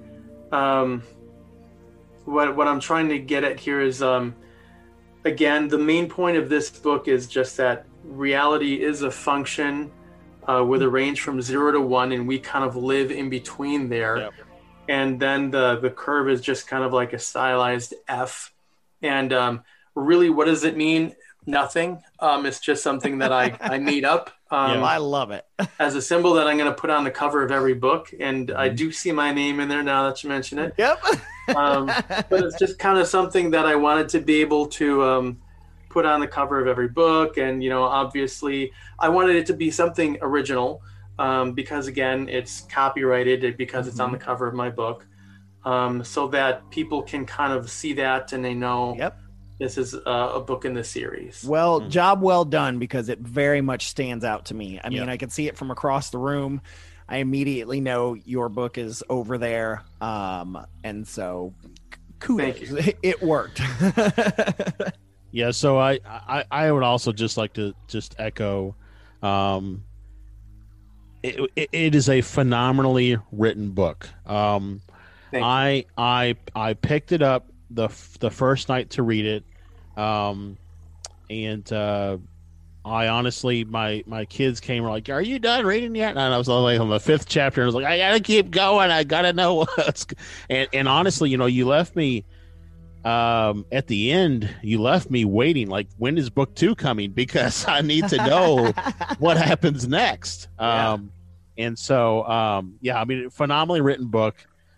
what I'm trying to get at here is again, the main point of this book is just that reality is a function with a range from 0 to 1, and we kind of live in between there. Yep. And then the curve is just kind of like a stylized F. And really, what does it mean? Nothing. It's just something that I made up. I love it. As a symbol that I'm going to put on the cover of every book. And I do see my name in there now that you mention it. Yep. But it's just kind of something that I wanted to be able to put on the cover of every book. And, obviously I wanted it to be something original because, again, it's copyrighted, because it's on the cover of my book, so that people can kind of see that and they know this is a book in the series. Well, job well done, because it very much stands out to me. I mean, I can see it from across the room. I immediately know your book is over there. And so kudos. Thank you. It worked. Yeah, so I would also just like to just echo, it is a phenomenally written book. I picked it up the first night to read it, and I honestly, my kids came and were like, "Are you done reading yet?" And I was like on the 5th chapter, and I was like, "I gotta keep going. I gotta know what's." And honestly, you left me. At the end, you left me waiting, like, when is book 2 coming? Because I need to know what happens next. And so, I mean, phenomenally written book.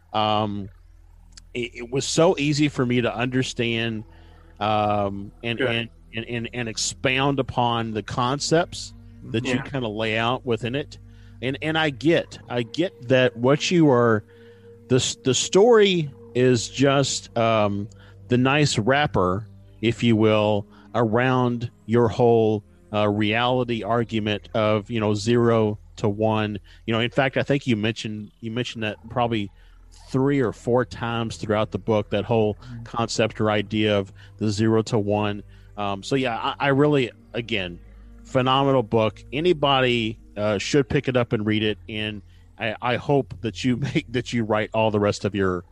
It was so easy for me to understand, and expound upon the concepts that you kind of lay out within it. And I get that what you are, the story is just, the nice wrapper, if you will, around your whole reality argument of 0 to 1. In fact, I think you mentioned that probably 3 or 4 times throughout the book, that whole concept or idea of the 0 to 1. So yeah, I really, again, phenomenal book. Anybody should pick it up and read it, and I hope that you write all the rest of your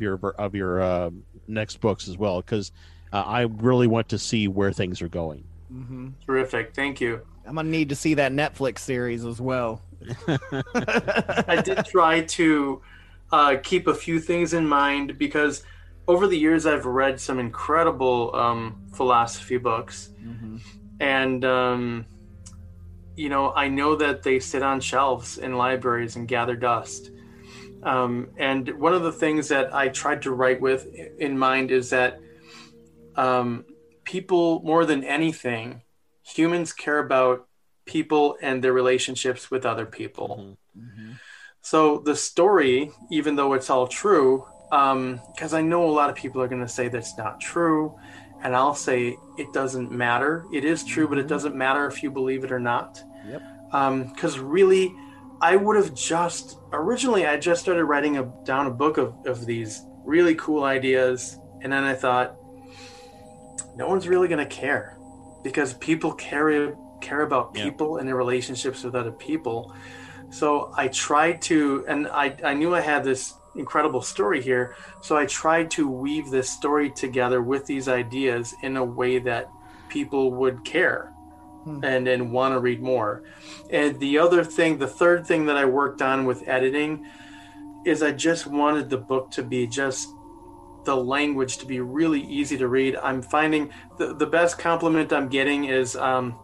next books as well, because I really want to see where things are going. Terrific. Thank you. I'm gonna need to see that Netflix series as well. I did try to keep a few things in mind, because over the years I've read some incredible philosophy books, and I know that they sit on shelves in libraries and gather dust. And one of the things that I tried to write with in mind is that people, more than anything, humans care about people and their relationships with other people. Mm-hmm. So the story, even though it's all true, because I know a lot of people are going to say that's not true, and I'll say it doesn't matter. It is true, but it doesn't matter if you believe it or not. Yep. Because really, I would have originally I just started writing down a book of these really cool ideas, and then I thought, no one's really going to care, because people care about people and their relationships with other people. So I tried to, and I knew I had this incredible story here, so I tried to weave this story together with these ideas in a way that people would care and want to read more. And the third thing that I worked on with editing is I just wanted the book to be just the language to be really easy to read. I'm finding the best compliment I'm getting is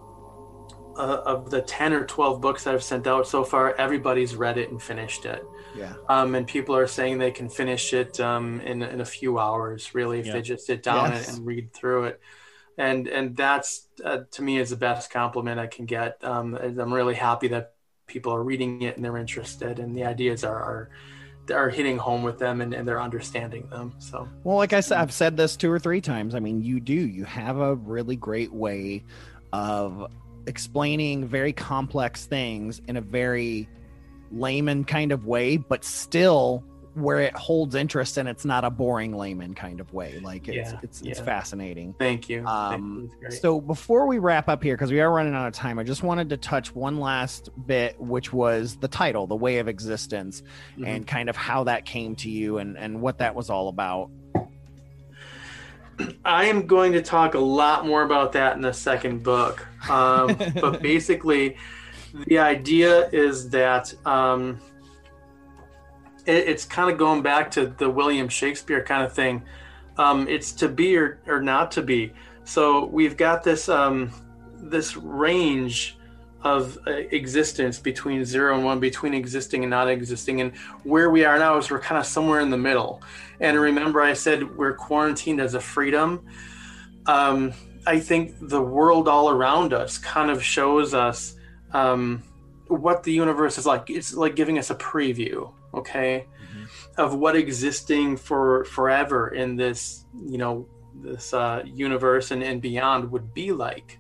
of the 10 or 12 books that I've sent out so far, everybody's read it and finished it. Yeah. And people are saying they can finish it in a few hours, really, if they just sit down and read through it. And that's, to me, is the best compliment I can get. I'm really happy that people are reading it and they're interested, and the ideas are hitting home with them and they're understanding them. So, well, like I said, I've said this 2 or 3 times. I mean, you have a really great way of explaining very complex things in a very layman kind of way, but still where it holds interest and it's not a boring layman kind of way. Like it's fascinating. Thank you. So before we wrap up here, because we are running out of time, I just wanted to touch one last bit, which was the title, The Way of Existence, and kind of how that came to you and what that was all about. I am going to talk a lot more about that in the second book. But basically, the idea is that it's kind of going back to the William Shakespeare kind of thing. It's to be or not to be. So we've got this this range of existence between 0 and 1, between existing and not existing, and where we are now is we're kind of somewhere in the middle. And remember, I said we're quarantined as a freedom. I think the world all around us kind of shows us what the universe is like. It's like giving us a preview, of what existing for forever in this, this universe and beyond would be like.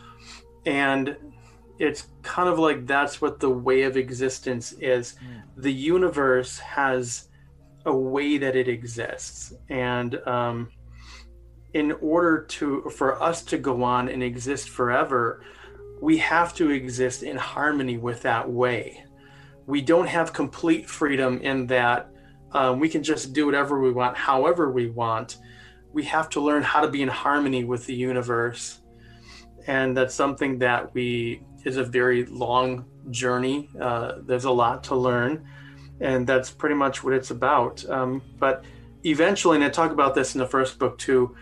And it's kind of like that's what the way of existence is. The universe has a way that it exists, and in order for us to go on and exist forever, we have to exist in harmony with that way. We don't have complete freedom in that we can just do whatever we want, however we want. We have to learn how to be in harmony with the universe, and that's something that is a very long journey. There's a lot to learn, and that's pretty much what it's about. But eventually, and I talk about this in the first book too,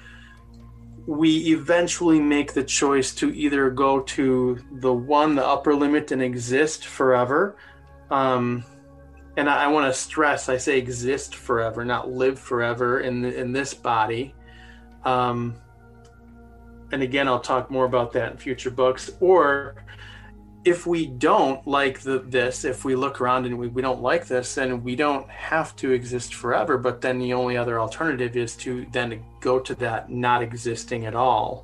we eventually make the choice to either go to the upper limit, and exist forever. And I want to stress, I say exist forever, not live forever in this body. And again, I'll talk more about that in future books. Or if we don't like this, if we look around and we don't like this, then we don't have to exist forever. But then the only other alternative is to then go to that not existing at all.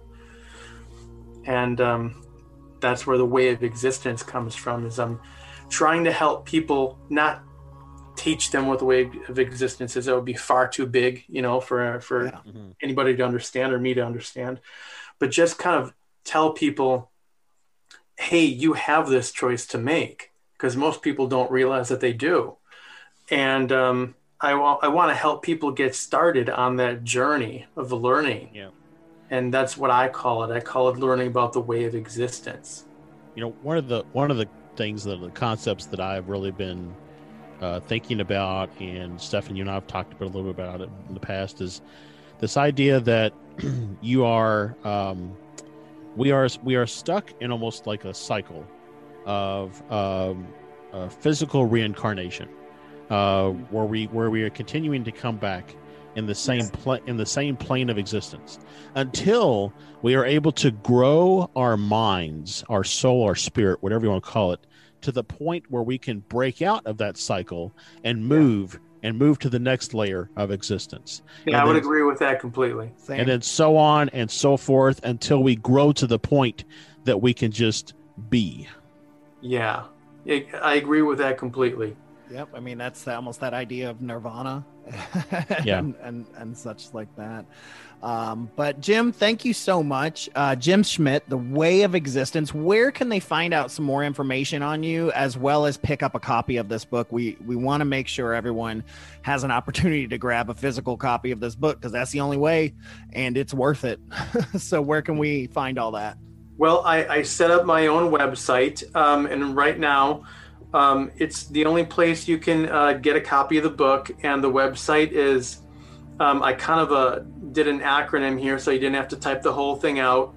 And that's where the way of existence comes from, is I'm trying to help people, not teach them what the way of existence is. That would be far too big, for anybody to understand or me to understand. But just kind of tell people, hey, you have this choice to make, because most people don't realize that they do. And I want to help people get started on that journey of learning. Yeah. And that's what I call it. I call it learning about the way of existence. One of the things, the concepts that I've really been thinking about, and Stefan, you and I have talked a little bit about it in the past, is this idea that we are stuck in almost like a cycle, of physical reincarnation, where we are continuing to come back in the same plane of existence until we are able to grow our minds, our soul, our spirit, whatever you want to call it, to the point where we can break out of that cycle and move to the next layer of existence. Yeah, I would agree with that completely. Same. And then so on and so forth until we grow to the point that we can just be. Yeah, I agree with that completely. Yep. I mean, that's almost that idea of nirvana Yeah. and such like that. But Jim, thank you so much. Jim Schmidt, The Way of Existence. Where can they find out some more information on you, as well as pick up a copy of this book? We want to make sure everyone has an opportunity to grab a physical copy of this book, because that's the only way, and it's worth it. So where can we find all that? Well, I set up my own website, and right now it's the only place you can get a copy of the book. And the website is, I kind of did an acronym here so you didn't have to type the whole thing out.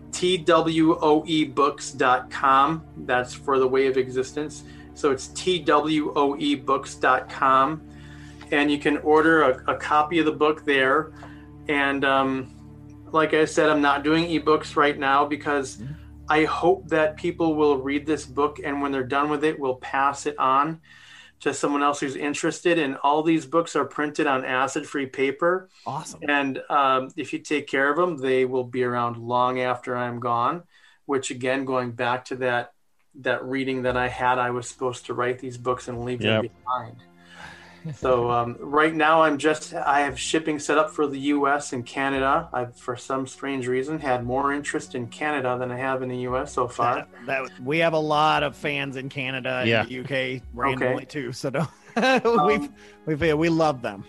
TWOEbooks.com. That's for The Way of Existence. So it's TWOEbooks.com. And you can order a copy of the book there. And like I said, I'm not doing ebooks right now because I hope that people will read this book, and when they're done with it, will pass it on to someone else who's interested. And all these books are printed on acid-free paper. Awesome. And if you take care of them, they will be around long after I'm gone, which, again, going back to that reading that I had, I was supposed to write these books and leave them behind. So right now I have shipping set up for the U.S. and Canada. I've, for some strange reason, had more interest in Canada than I have in the U.S. so far. We have a lot of fans in Canada and the UK randomly too. So we love them.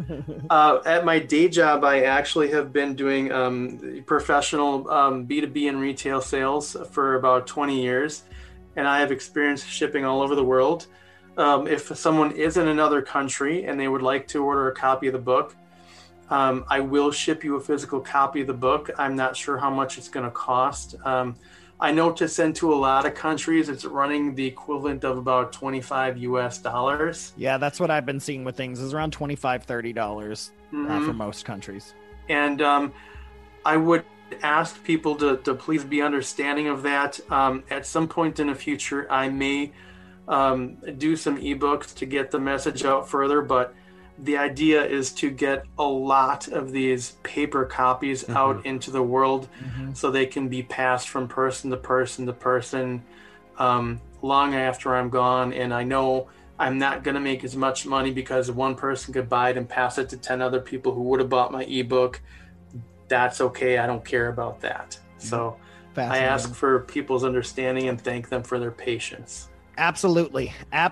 At my day job, I actually have been doing professional B2B and retail sales for about 20 years, and I have experience shipping all over the world. If someone is in another country and they would like to order a copy of the book, I will ship you a physical copy of the book. I'm not sure how much it's going to cost. I know to send to a lot of countries, it's running the equivalent of about $25 US. Yeah, that's what I've been seeing with things, is around $25, $30 for most countries. And I would ask people to please be understanding of that. At some point in the future, I may do some ebooks to get the message out further, but the idea is to get a lot of these paper copies out into the world so they can be passed from person to person to person long after I'm gone. And I know I'm not going to make as much money because one person could buy it and pass it to 10 other people who would have bought my ebook. That's okay. I don't care about that. So I ask for people's understanding and thank them for their patience. Absolutely.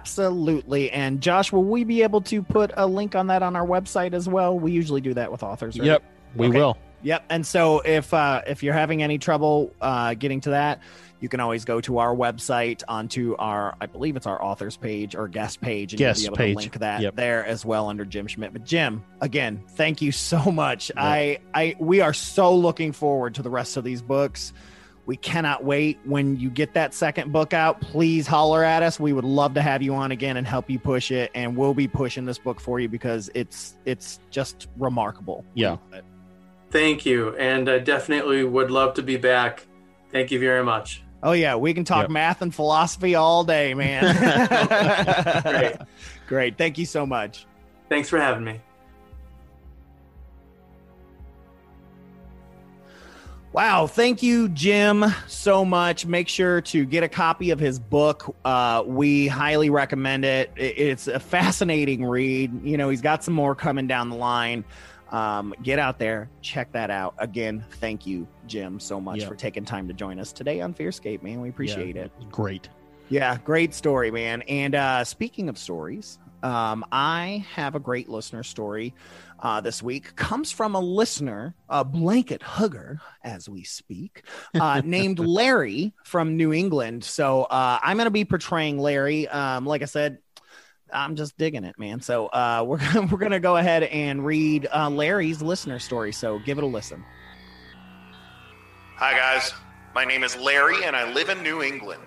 And Josh, will we be able to put a link on that on our website as well? We usually do that with authors, right? Yep, we will. Yep. And so if you're having any trouble getting to that, you can always go to our website onto our, I believe it's our authors page or guest page, and you'll be able to link that there as well under Jim Schmidt. But Jim, again, thank you so much. Yep. We are so looking forward to the rest of these books. We cannot wait. When you get that second book out, please holler at us. We would love to have you on again and help you push it. And we'll be pushing this book for you because it's just remarkable. Yeah. Thank you. And I definitely would love to be back. Thank you very much. Oh, yeah. We can talk math and philosophy all day, man. Great. Thank you so much. Thanks for having me. Wow. Thank you, Jim, so much. Make sure to get a copy of his book. We highly recommend it. It's a fascinating read. You know, he's got some more coming down the line. Get out there, check that out. Again, thank you, Jim, so much for taking time to join us today on Fearscape, man. We appreciate it. Great. Yeah, great story, man. And speaking of stories, I have a great listener story this week. Comes from a listener, a blanket hugger, as we speak, named Larry from New England. So I'm going to be portraying Larry. Like I said, I'm just digging it, man. So we're going to go ahead and read Larry's listener story. So give it a listen. Hi, guys. My name is Larry, and I live in New England.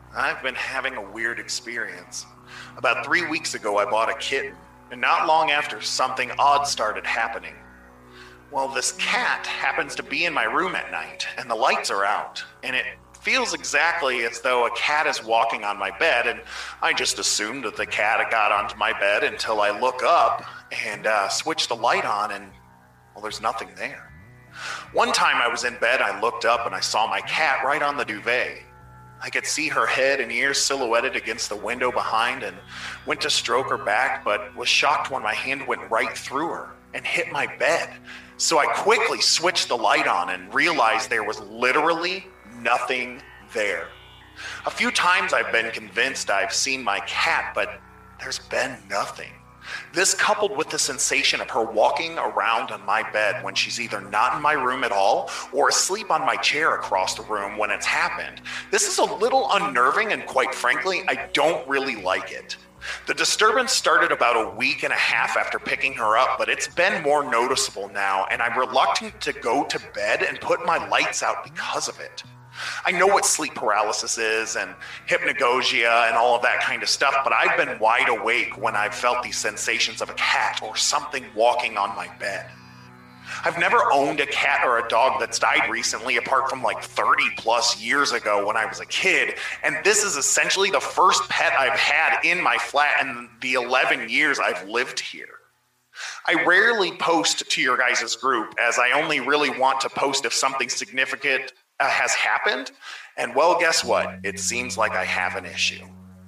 I've been having a weird experience. About 3 weeks ago, I bought a kitten, and not long after, something odd started happening. Well, this cat happens to be in my room at night, and the lights are out, and it feels exactly as though a cat is walking on my bed, and I just assumed that the cat had got onto my bed until I look up and switch the light on, and, well, there's nothing there. One time I was in bed, I looked up, and I saw my cat right on the duvet. I could see her head and ears silhouetted against the window behind, and went to stroke her back, but was shocked when my hand went right through her and hit my bed. So I quickly switched the light on and realized there was literally nothing there. A few times I've been convinced I've seen my cat, but there's been nothing. This, coupled with the sensation of her walking around on my bed when she's either not in my room at all or asleep on my chair across the room when it's happened, this is a little unnerving, and quite frankly, I don't really like it. The disturbance started about a week and a half after picking her up, but it's been more noticeable now, and I'm reluctant to go to bed and put my lights out because of it. I know what sleep paralysis is and hypnagogia and all of that kind of stuff, but I've been wide awake when I've felt these sensations of a cat or something walking on my bed. I've never owned a cat or a dog that's died recently, apart from like 30 plus years ago when I was a kid, and this is essentially the first pet I've had in my flat in the 11 years I've lived here. I rarely post to your guys' group, as I only really want to post if something significant has happened, and well, guess what? It seems like I have an issue.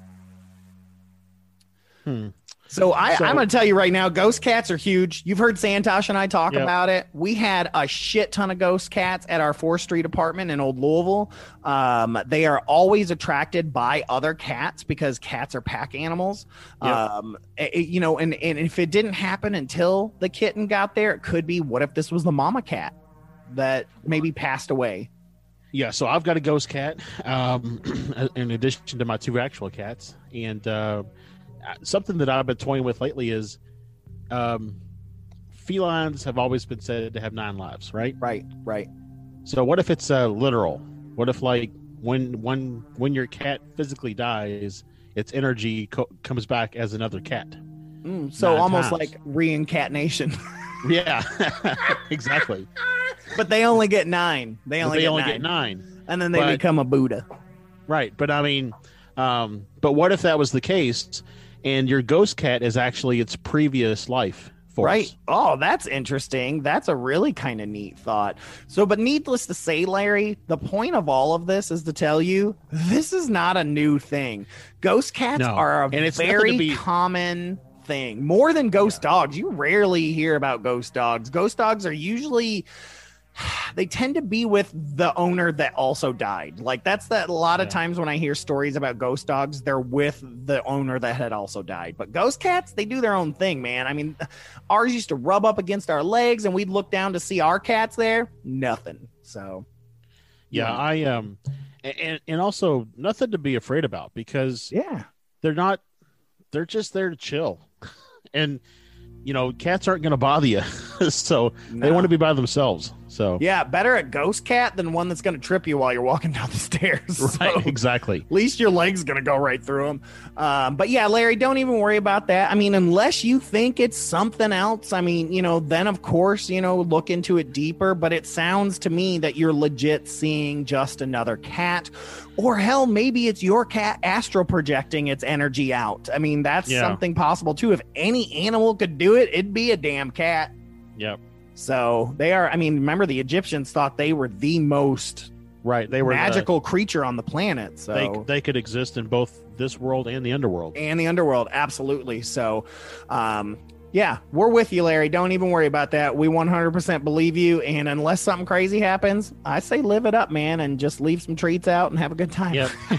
So I'm going to tell you right now, ghost cats are huge. You've heard Santosh and I talk Yep. about it. We had a shit ton of ghost cats at our 4th Street apartment in Old Louisville. They are always attracted by other cats because cats are pack animals. Yep. And if it didn't happen until the kitten got there, it could be, what if this was the mama cat that maybe passed away? Yeah, so I've got a ghost cat, in addition to my 2 actual cats. And something that I've been toying with lately is felines have always been said to have 9 lives, right? Right. So what if it's literal? What if, like, when your cat physically dies, its energy comes back as another cat? So 9 almost times. like reincarnation. Yeah, exactly. But they only get 9. They only get 9. And then they But- become a Buddha. Right, but I mean, but what if that was the case, and your ghost cat is actually its previous life force? Right. Oh, that's interesting. That's a really kind of neat thought. So, but needless to say, Larry, the point of all of this is to tell you this is not a new thing. Ghost cats No. are a And it's nothing very to be- common thing. More than ghost dogs. You rarely hear about ghost dogs. Ghost dogs are usually, they tend to be with the owner that also died. Like that's that a lot of times when I hear stories about ghost dogs, they're with the owner that had also died. But ghost cats, they do their own thing, man. I mean, ours used to rub up against our legs and we'd look down to see our cats there. Nothing. So Yeah, I and also nothing to be afraid about, because yeah. they're just there to chill. And cats aren't going to bother you. So they No. want to be by themselves. So Yeah, better a ghost cat than one that's going to trip you while you're walking down the stairs. right, So- exactly. At least your leg's going to go right through them. But yeah, Larry, don't even worry about that. I mean, unless you think it's something else, I mean, then of course, look into it deeper. But it sounds to me that you're legit seeing just another cat. Or hell, maybe it's your cat astral projecting its energy out. I mean, that's something possible too. If any animal could do it, it'd be a damn cat. Yep. So they are, I mean, remember the Egyptians thought they were the most Right. They were magical creature on the planet. So they could exist in both this world and the underworld. and the underworld, absolutely. So yeah, we're with you, Larry. Don't even worry about that. We 100% believe you, and unless something crazy happens, I say live it up, man, and just leave some treats out and have a good time.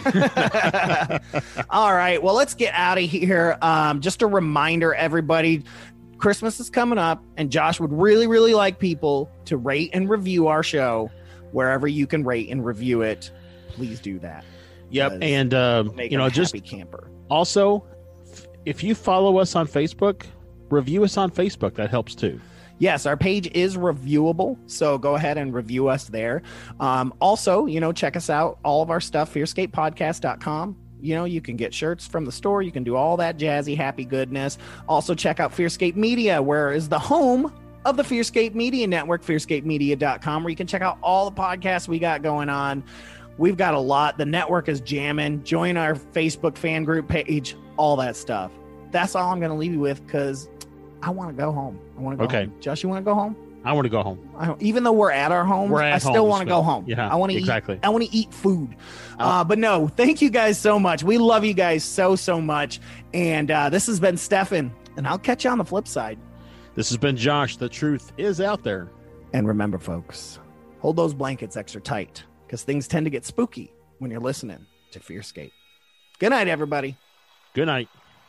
Yep. All right, well, let's get out of here. Just a reminder, everybody, Christmas is coming up, and Josh would really, really like people to rate and review our show wherever you can rate and review it. Please do that. Yep. Because And make 'em a just happy camper. also, if you follow us on Facebook, review us on Facebook. That helps too. yes, our page is reviewable, so go ahead and review us there. Also, check us out, all of our stuff, fearscapepodcast.com. You can get shirts from the store. You can do all that jazzy, happy goodness. Also, check out Fearscape Media, where is the home of the Fearscape Media Network, fearscapemedia.com, where you can check out all the podcasts we got going on. We've got a lot. The network is jamming. Join our Facebook fan group page, all that stuff. That's all I'm going to leave you with, because I want to go home. I want to go home. Josh, you want to go home? I want to go home. Even though we're at our home, I still want to go home. Yeah, I want to exactly. I want to eat food. But no, thank you guys so much. We love you guys so much. And this has been Stefan, and I'll catch you on the flip side. This has been Josh. The truth is out there. And remember, folks, hold those blankets extra tight, because things tend to get spooky when you're listening to Fearscape. Good night, everybody. Good night.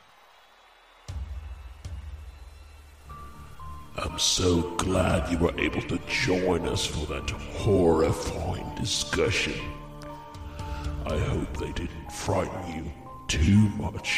I'm so glad you were able to join us for that horrifying discussion. I hope they didn't frighten you too much.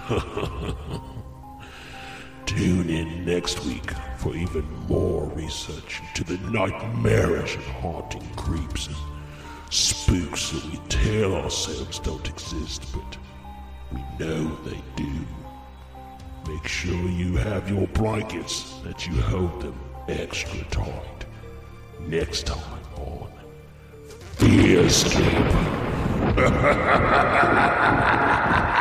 Tune in next week for even more research into the nightmarish and haunting creeps and spooks that we tell ourselves don't exist, but we know they do. Make sure you have your blankets, that you hold them extra tight. Next time on Fearscape.